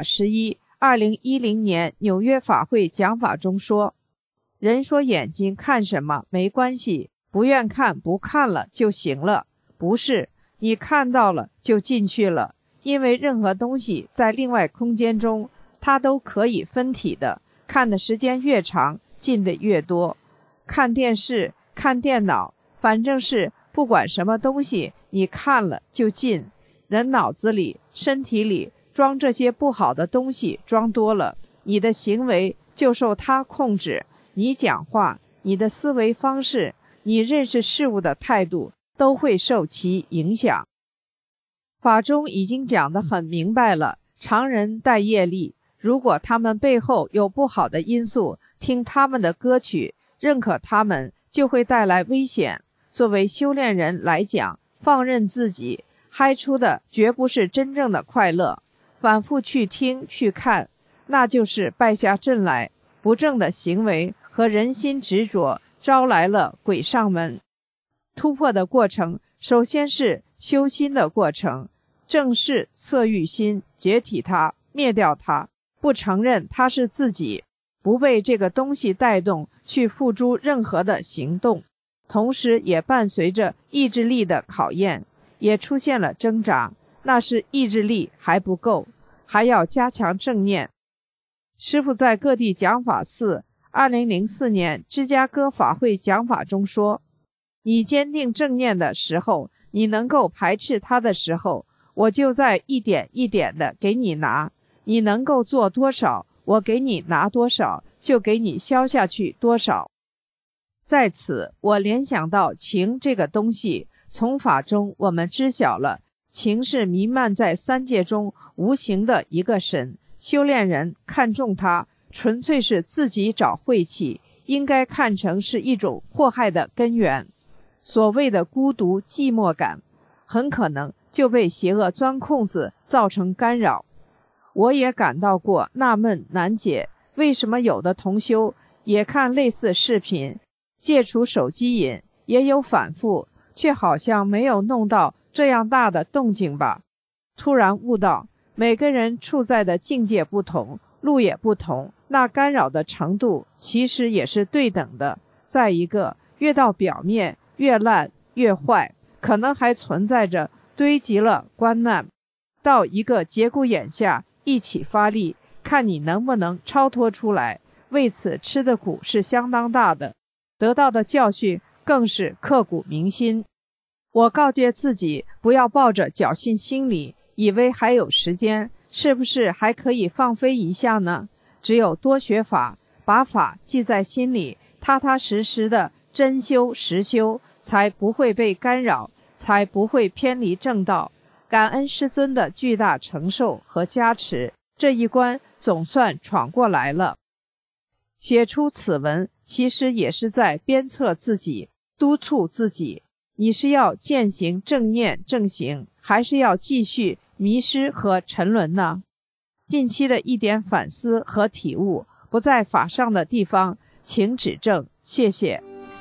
112010年纽约法会讲法中说，人说眼睛看什么没关系，不愿看不看了就行了，不是，你看到了就进去了，因为任何东西在另外空间中它都可以分体的，看的时间越长进的越多。看电视看电脑，反正是不管什么东西你看了就进，人脑子里身体里装这些不好的东西装多了，你的行为就受它控制，你讲话你的思维方式你认识事物的态度都会受其影响。法中已经讲得很明白了，常人带业力，如果他们背后有不好的因素，听他们的歌曲，认可他们，就会带来危险。作为修炼人来讲，放任自己，嗨出的绝不是真正的快乐。反复去听去看，那就是败下阵来，不正的行为和人心执着招来了鬼上门。突破的过程首先是修心的过程，正视色欲心，解体它，灭掉它，不承认它是自己，不被这个东西带动去付诸任何的行动，同时也伴随着意志力的考验，也出现了挣扎，那是意志力还不够，还要加强正念。师父在各地讲法寺2004年芝加哥法会讲法中说，你坚定正念的时候，你能够排斥它的时候，我就在一点一点的给你拿，你能够做多少，我给你拿多少，就给你消下去多少。在此我联想到情这个东西，从法中我们知晓了，情是弥漫在三界中无形的一个神，修炼人看重它，纯粹是自己找晦气，应该看成是一种祸害的根源。所谓的孤独寂寞感，很可能就被邪恶钻空子造成干扰。我也感到过纳闷难解，为什么有的同修也看类似视频，戒除手机瘾也有反复，却好像没有弄到这样大的动静吧。突然悟到，每个人处在的境界不同，路也不同，那干扰的程度其实也是对等的。再一个，越到表面越烂越坏，可能还存在着堆积了关难，到一个节骨眼下一起发力，看你能不能超脱出来。为此吃的苦是相当大的，得到的教训更是刻骨铭心。我告诫自己不要抱着侥幸心理，以为还有时间，是不是还可以放飞一下呢？只有多学法，把法记在心里，踏踏实实的真修实修，才不会被干扰，才不会偏离正道。感恩师尊的巨大承受和加持，这一关总算闯过来了。写出此文其实也是在鞭策自己，督促自己，你是要践行正念正行，还是要继续迷失和沉沦呢？近期的一点反思和体悟，不在法上的地方请指正，谢谢。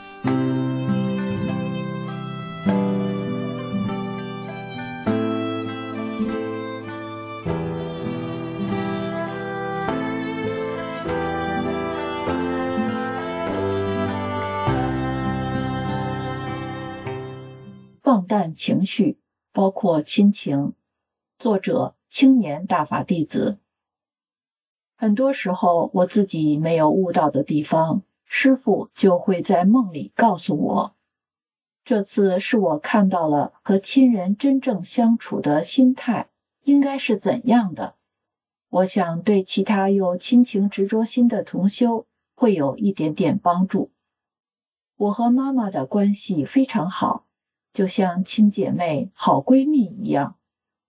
放淡情绪，包括亲情。作者：青年大法弟子。很多时候我自己没有悟到的地方，师父就会在梦里告诉我。这次是我看到了和亲人真正相处的心态应该是怎样的。我想对其他有亲情执着心的同修会有一点点帮助。我和妈妈的关系非常好，就像亲姐妹、好闺蜜一样。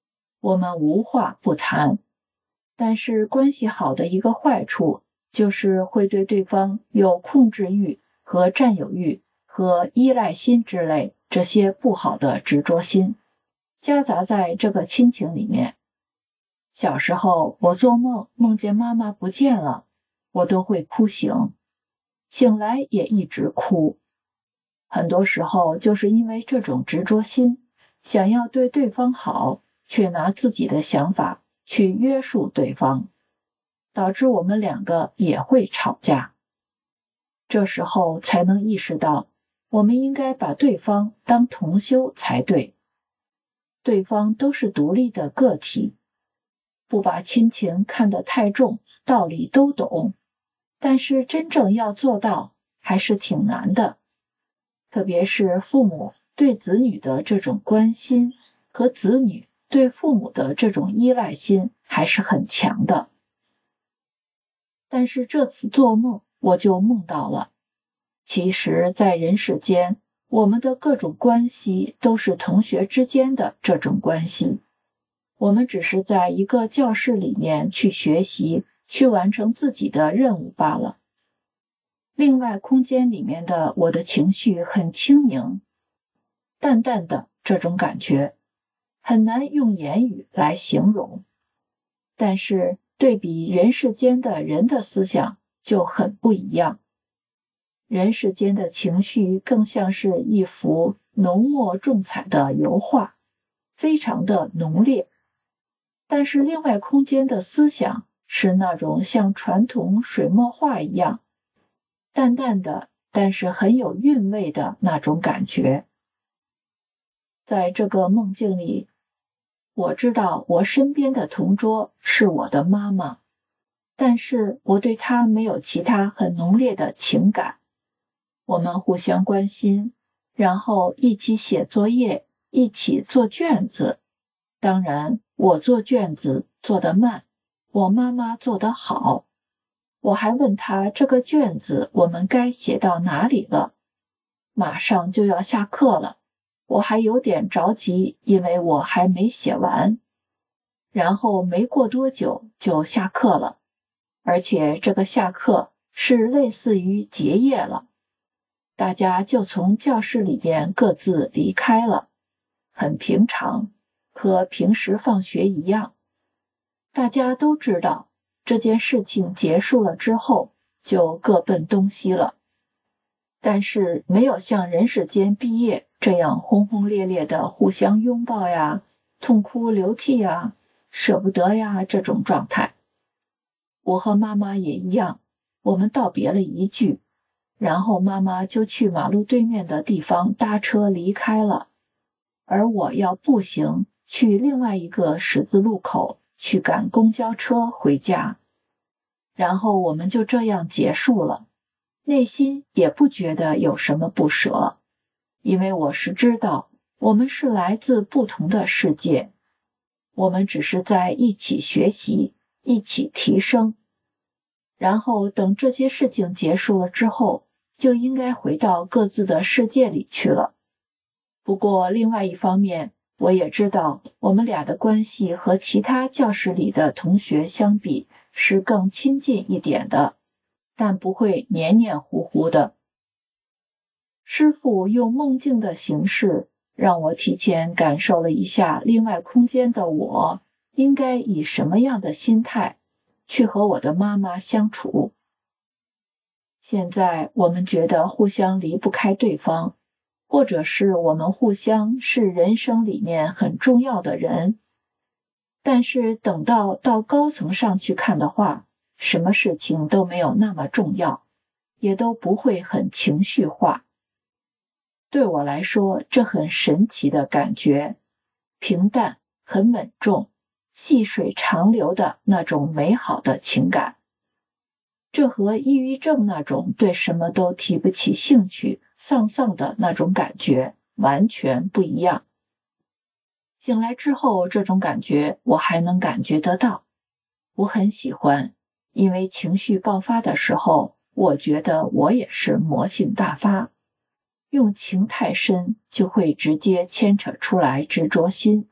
我们无话不谈。但是关系好的一个坏处，就是会对对方有控制欲和占有欲和依赖心之类这些不好的执着心，夹杂在这个亲情里面。小时候我做梦梦见妈妈不见了，我都会哭醒，醒来也一直哭。很多时候就是因为这种执着心，想要对对方好，却拿自己的想法去约束对方，导致我们两个也会吵架。这时候才能意识到，我们应该把对方当同修才对。对方都是独立的个体，不把亲情看得太重，道理都懂，但是真正要做到还是挺难的。特别是父母对子女的这种关心和子女对父母的这种依赖心还是很强的。但是这次做梦我就梦到了，其实在人世间，我们的各种关系都是同学之间的这种关系，我们只是在一个教室里面去学习，去完成自己的任务罢了。另外空间里面的我的情绪很轻盈，淡淡的这种感觉很难用言语来形容，但是对比人世间的人的思想就很不一样。人世间的情绪更像是一幅浓墨重彩的油画，非常的浓烈。但是另外空间的思想是那种像传统水墨画一样淡淡的，但是很有韵味的那种感觉。在这个梦境里，我知道我身边的同桌是我的妈妈，但是我对她没有其他很浓烈的情感。我们互相关心，然后一起写作业，一起做卷子。当然，我做卷子做得慢，我妈妈做得好。我还问她这个卷子我们该写到哪里了。马上就要下课了，我还有点着急，因为我还没写完。然后没过多久就下课了，而且这个下课是类似于结业了。大家就从教室里边各自离开了，很平常，和平时放学一样。大家都知道这件事情结束了之后就各奔东西了，但是没有像人世间毕业这样轰轰烈烈的互相拥抱呀、痛哭流涕呀、舍不得呀这种状态。我和妈妈也一样，我们道别了一句，然后妈妈就去马路对面的地方搭车离开了，而我要步行去另外一个十字路口去赶公交车回家。然后我们就这样结束了，内心也不觉得有什么不舍，因为我是知道我们是来自不同的世界，我们只是在一起学习，一起提升。然后等这些事情结束了之后，就应该回到各自的世界里去了。不过另外一方面，我也知道我们俩的关系和其他教室里的同学相比是更亲近一点的，但不会黏黏糊糊的。师父用梦境的形式让我提前感受了一下另外空间的我应该以什么样的心态去和我的妈妈相处。现在我们觉得互相离不开对方，或者是我们互相是人生里面很重要的人，但是等到高层上去看的话，什么事情都没有那么重要，也都不会很情绪化。对我来说，这很神奇的感觉，平淡，很稳重，细水长流的那种美好的情感。这和抑郁症那种对什么都提不起兴趣、丧丧的那种感觉完全不一样。醒来之后，这种感觉我还能感觉得到，我很喜欢，因为情绪爆发的时候，我觉得我也是魔性大发，用情太深就会直接牵扯出来执着心，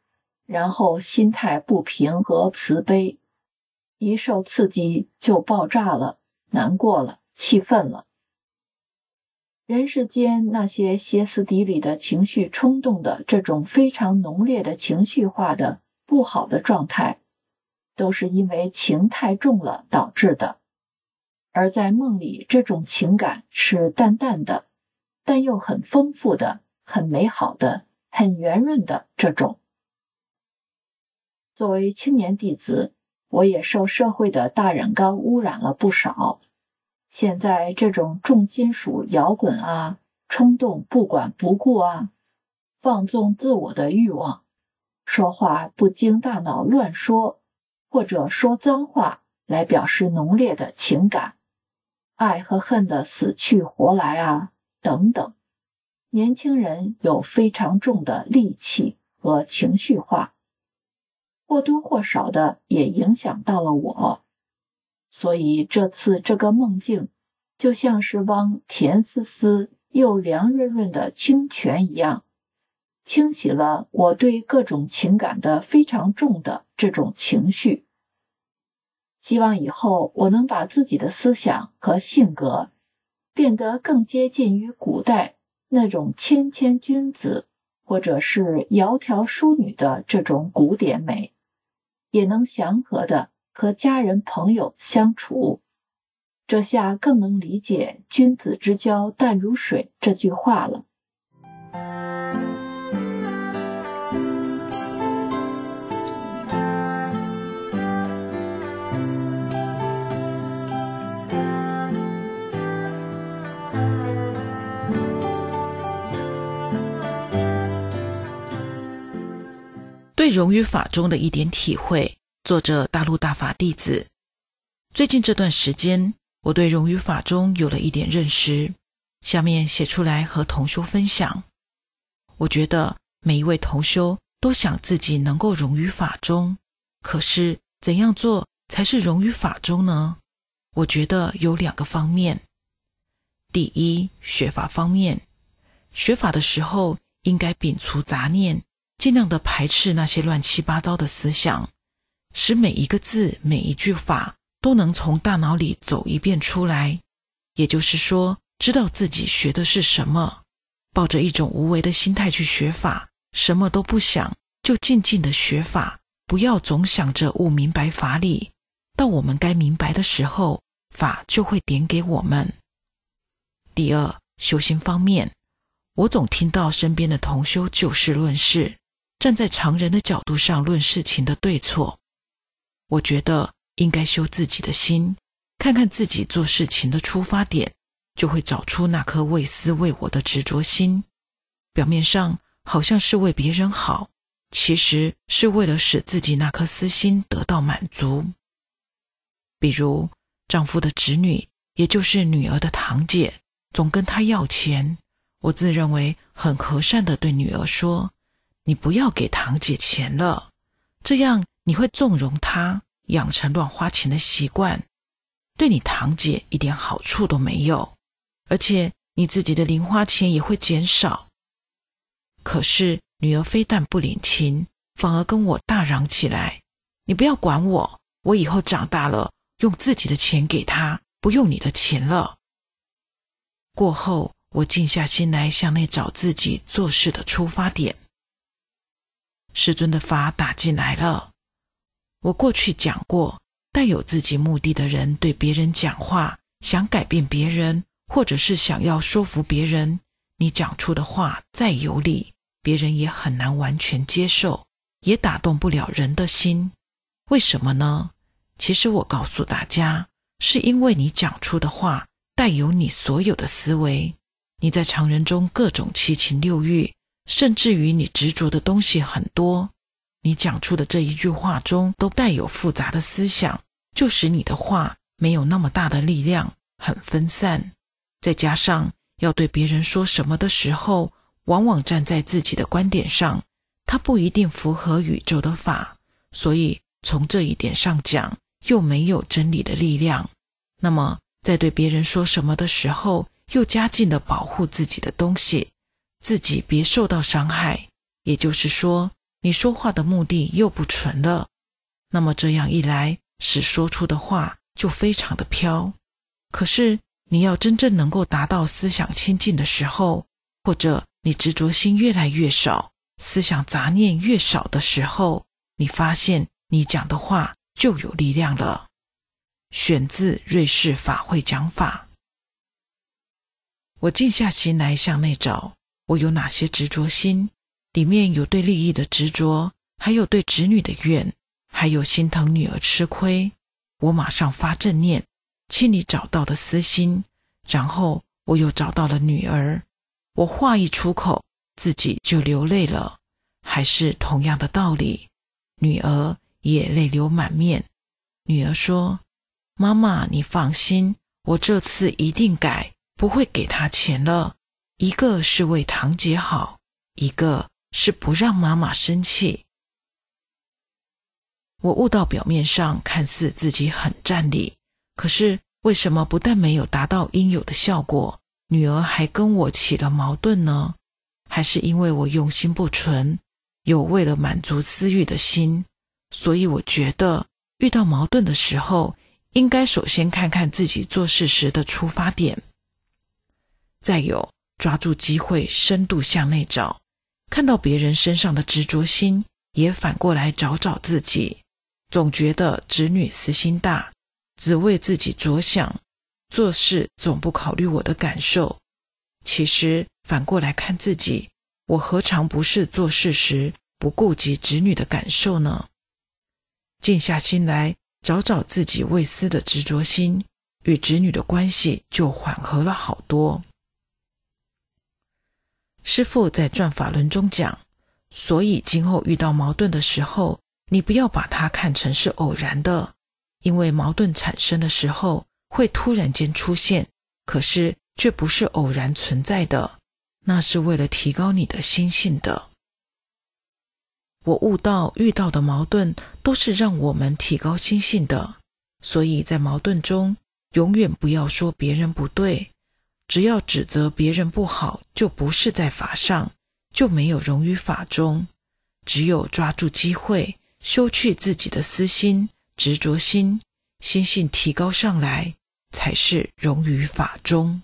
然后心态不平和慈悲，一受刺激就爆炸了，难过了，气愤了。人世间那些歇斯底里的情绪冲动的这种非常浓烈的情绪化的不好的状态，都是因为情太重了导致的。而在梦里，这种情感是淡淡的，但又很丰富的、很美好的、很圆润的这种。作为青年弟子，我也受社会的大染缸污染了不少。现在这种重金属摇滚啊，冲动不管不顾啊，放纵自我的欲望，说话不经大脑乱说，或者说脏话来表示浓烈的情感，爱和恨的死去活来啊，等等。年轻人有非常重的戾气和情绪化，或多或少的也影响到了我。所以这次这个梦境就像是汪甜丝丝又凉润润的清泉一样，清洗了我对各种情感的非常重的这种情绪。希望以后我能把自己的思想和性格变得更接近于古代那种谦谦君子或者是窈窕淑女的这种古典美，也能祥和的和家人朋友相处。这下更能理解君子之交淡如水这句话了。 对融于法中的一点体会，作者大陆大法弟子。最近这段时间，我对融于法中有了一点认识，下面写出来和同修分享。我觉得每一位同修都想自己能够融于法中，可是怎样做才是融于法中呢？我觉得有2个方面。第一，学法方面，学法的时候应该摒除杂念，尽量的排斥那些乱七八糟的思想，使每一个字每一句法都能从大脑里走一遍出来。也就是说，知道自己学的是什么，抱着一种无为的心态去学法，什么都不想，就静静的学法，不要总想着悟明白法理，到我们该明白的时候，法就会点给我们。第二，修行方面，我总听到身边的同修就事论事，站在常人的角度上论事情的对错。我觉得应该修自己的心，看看自己做事情的出发点，就会找出那颗为私为我的执着心。表面上好像是为别人好，其实是为了使自己那颗私心得到满足。比如丈夫的侄女，也就是女儿的堂姐，总跟她要钱，我自认为很和善地对女儿说，你不要给堂姐钱了，这样你会纵容她，养成乱花钱的习惯，对你堂姐一点好处都没有，而且你自己的零花钱也会减少。可是女儿非但不领情，反而跟我大嚷起来，你不要管我，我以后长大了用自己的钱给她，不用你的钱了。过后我静下心来向内找自己做事的出发点。师尊的法打进来了。我过去讲过，带有自己目的的人对别人讲话，想改变别人，或者是想要说服别人，你讲出的话再有理，别人也很难完全接受，也打动不了人的心。为什么呢？其实我告诉大家，是因为你讲出的话带有你所有的思维，你在常人中各种七情六欲，甚至于你执着的东西很多，你讲出的这一句话中都带有复杂的思想，就使你的话没有那么大的力量，很分散。再加上要对别人说什么的时候，往往站在自己的观点上，它不一定符合宇宙的法，所以从这一点上讲，又没有真理的力量。那么在对别人说什么的时候，又加进了保护自己的东西，自己别受到伤害。也就是说， 你说话的目的又不纯了，那么这样一来，使说出的话就非常的飘。可是你要真正能够达到思想清净的时候，或者你执着心越来越少，思想杂念越少的时候，你发现你讲的话就有力量了。选自瑞士法会讲法。我静下心来向内找，我有哪些执着心？里面有对利益的执着，还有对子女的怨，还有心疼女儿吃亏。我马上发正念，清理找到的私心，然后我又找到了女儿。我话一出口，自己就流泪了，还是同样的道理，女儿也泪流满面。女儿说：妈妈，你放心，我这次一定改，不会给他钱了。一个是为堂姐好，一个是不让妈妈生气。我悟到表面上看似自己很占理，可是为什么不但没有达到应有的效果，女儿还跟我起了矛盾呢？还是因为我用心不纯，有为了满足私欲的心，所以我觉得遇到矛盾的时候，应该首先看看自己做事时的出发点。再有，抓住机会深度向内找，看到别人身上的执着心，也反过来找找自己。总觉得子女私心大，只为自己着想，做事总不考虑我的感受。其实反过来看自己，我何尝不是做事时不顾及子女的感受呢？静下心来，找找自己未私的执着心，与子女的关系就缓和了好多。师父在转法轮中讲，所以今后遇到矛盾的时候，你不要把它看成是偶然的，因为矛盾产生的时候会突然间出现，可是却不是偶然存在的，那是为了提高你的心性的。我悟到遇到的矛盾都是让我们提高心性的，所以在矛盾中永远不要说别人不对，只要指责别人不好，就不是在法上，就没有融于法中。只有抓住机会，修去自己的私心、执着心，心性提高上来，才是融于法中。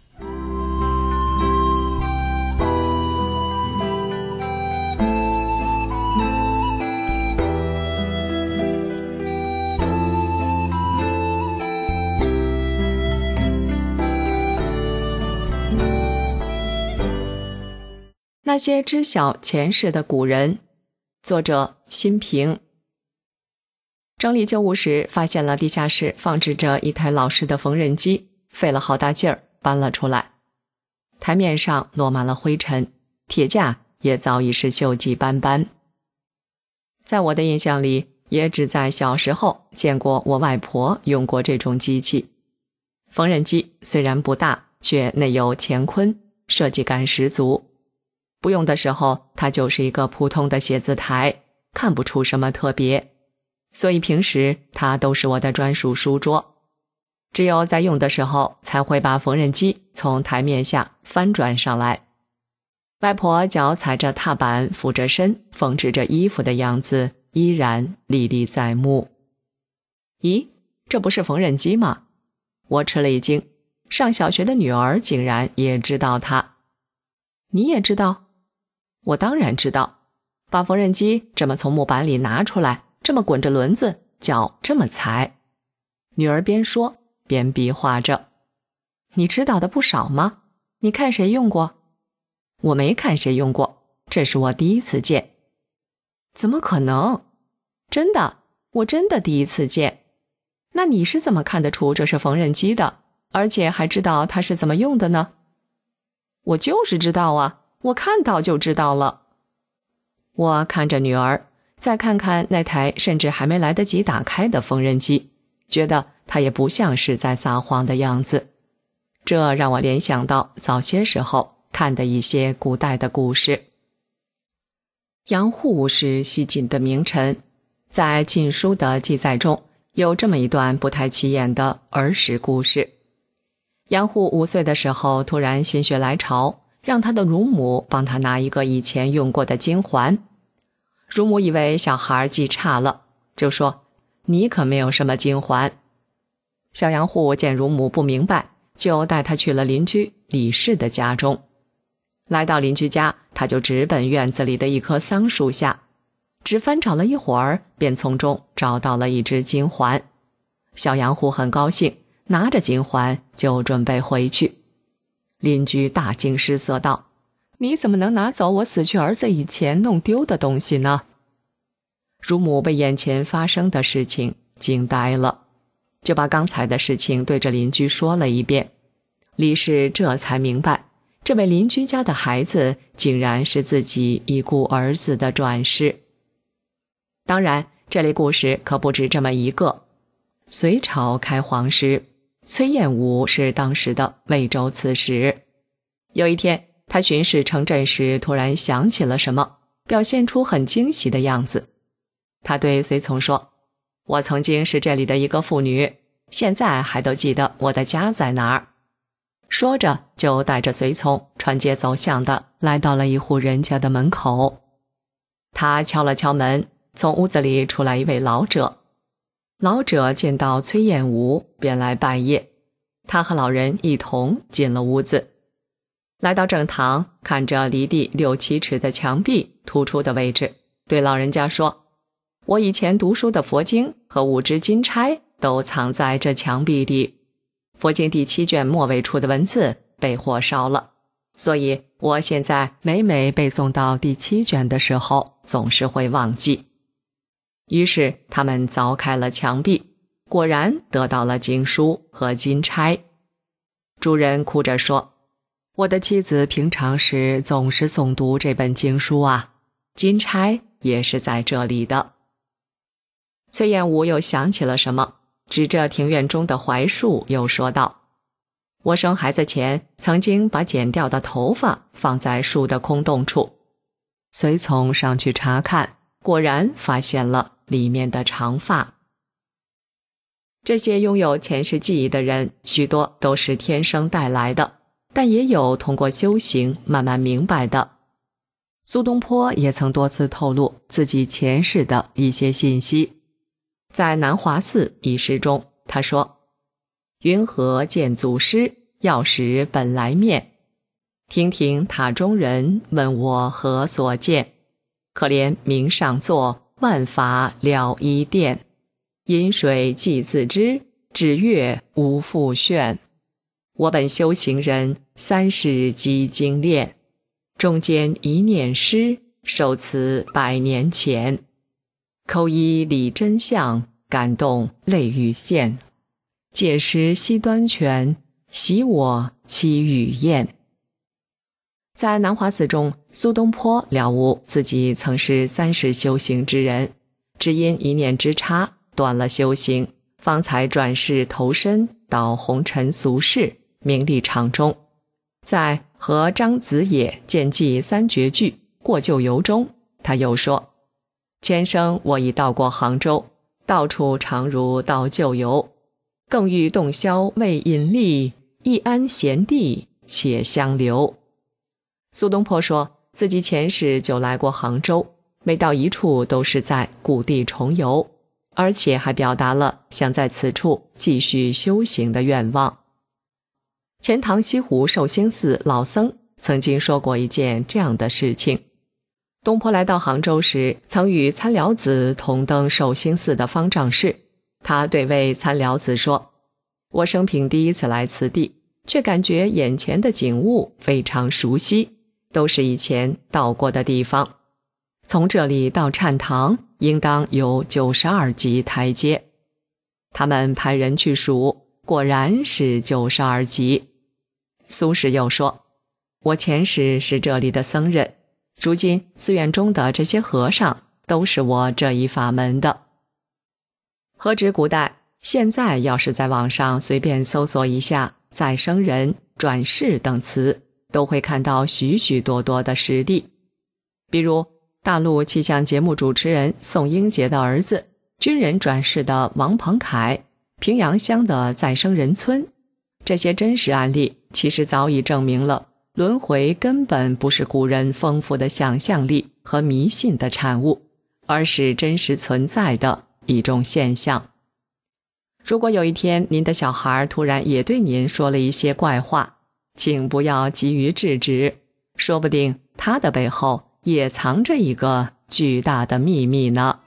那些知晓前世的古人，作者辛平。整理旧物时，发现了地下室放置着一台老式的缝纫机，费了好大劲儿搬了出来。台面上落满了灰尘，铁架也早已是锈迹斑斑。在我的印象里，也只在小时候见过我外婆用过这种机器。缝纫机虽然不大，却内有乾坤，设计感十足。不用的时候，它就是一个普通的写字台，看不出什么特别，所以平时它都是我的专属书桌。只有在用的时候，才会把缝纫机从台面下翻转上来。外婆脚踩着踏板，俯着身缝制着衣服的样子，依然历历在目。咦，这不是缝纫机吗？我吃了一惊，上小学的女儿竟然也知道它。你也知道？我当然知道，把缝纫机这么从木板里拿出来，这么滚着轮子，脚这么踩。女儿边说边比划着。你知道的不少吗？你看谁用过？我没看谁用过，这是我第一次见。怎么可能？真的，我真的第一次见。那你是怎么看得出这是缝纫机的，而且还知道它是怎么用的呢？我就是知道啊，我看到就知道了。我看着女儿，再看看那台甚至还没来得及打开的缝纫机，觉得它也不像是在撒谎的样子。这让我联想到早些时候看的一些古代的故事。杨户是西晋的名臣，在《晋书》的记载中有这么一段不太起眼的儿时故事。杨户5岁的时候突然心血来潮，让他的乳母帮他拿一个以前用过的金环。 乳母以为小孩记差了，就说：“你可没有什么金环。”小杨户见乳母不明白，就带他去了邻居李氏的家中。来到邻居家，他就直奔院子里的一棵桑树下，只翻找了一会儿，便从中找到了一只金环。小杨户很高兴，拿着金环就准备回去。邻居大惊失色道：“你怎么能拿走我死去儿子以前弄丢的东西呢？”乳母被眼前发生的事情惊呆了，就把刚才的事情对着邻居说了一遍。李氏这才明白，这位邻居家的孩子竟然是自己已故儿子的转世。当然，这类故事可不止这么一个。隋朝开皇时，崔彦武是当时的魏州刺史。有一天，他巡视城镇时突然想起了什么，表现出很惊喜的样子。他对随从说：“我曾经是这里的一个妇女，现在还都记得我的家在哪儿。”说着就带着随从穿街走巷的来到了一户人家的门口。他敲了敲门，从屋子里出来一位老者。老者见到崔彦武便来拜谒，他和老人一同进了屋子。来到正堂，看着离地6、7尺的墙壁突出的位置，对老人家说：“我以前读书的佛经和5支金钗都藏在这墙壁里。佛经第7卷末尾处的文字被火烧了，所以我现在每背诵到第7卷的时候，总是会忘记。”于是他们凿开了墙壁，果然得到了经书和金钗。主人哭着说：“我的妻子平常时总是诵读这本经书啊，金钗也是在这里的。”崔彦武又想起了什么，指着庭院中的槐树又说道：“我生孩子前曾经把剪掉的头发放在树的空洞处。”随从上去查看，果然发现了里面的长发。这些拥有前世记忆的人，许多都是天生带来的，但也有通过修行慢慢明白的。苏东坡也曾多次透露自己前世的一些信息。在南华寺一诗中，他说：“云何见祖师，要识本来面。亭亭塔中人，问我何所见。可怜名上座，万法了一殿。饮水既自知，指月无复炫。我本修行人，3世积精炼。中间一念失，受此100年前。口依理真相，感动泪欲现。届时悉端全，喜我期语宴。”在南华寺中，苏东坡了悟自己曾是3世修行之人，只因一念之差断了修行，方才转世投身到红尘俗世，名利场中。在和张子野见记3绝句过旧游中，他又说：“前生我已到过杭州，到处常如到旧游，更欲洞箫为引力，一安闲地且相留。”苏东坡说自己前世就来过杭州，每到一处都是在故地重游，而且还表达了想在此处继续修行的愿望。钱塘西湖寿星寺老僧曾经说过一件这样的事情：东坡来到杭州时，曾与参辽子同登寿星寺的方丈室。他对位参辽子说：“我生平第一次来此地，却感觉眼前的景物非常熟悉，都是以前到过的地方。从这里到禅堂，应当有92级台阶。”他们派人去数，果然是92级。苏轼又说：“我前世是这里的僧人，如今寺院中的这些和尚都是我这一法门的。”何止古代，现在要是在网上随便搜索一下再生人、转世等词，都会看到许许多多的实例。比如大陆气象节目主持人宋英杰的儿子，军人转世的王鹏凯，平阳乡的再生人村。这些真实案例其实早已证明了轮回根本不是古人丰富的想象力和迷信的产物， 而是真实存在的一种现象。如果有一天您的小孩突然也对您说了一些怪话，请不要急于制止，说不定他的背后也藏着一个巨大的秘密呢。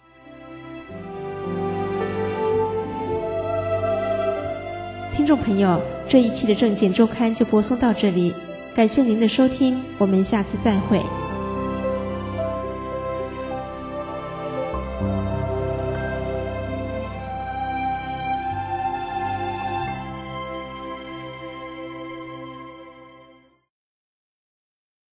听众朋友，这一期的证件周刊就播送到这里，感谢您的收听，我们下次再会。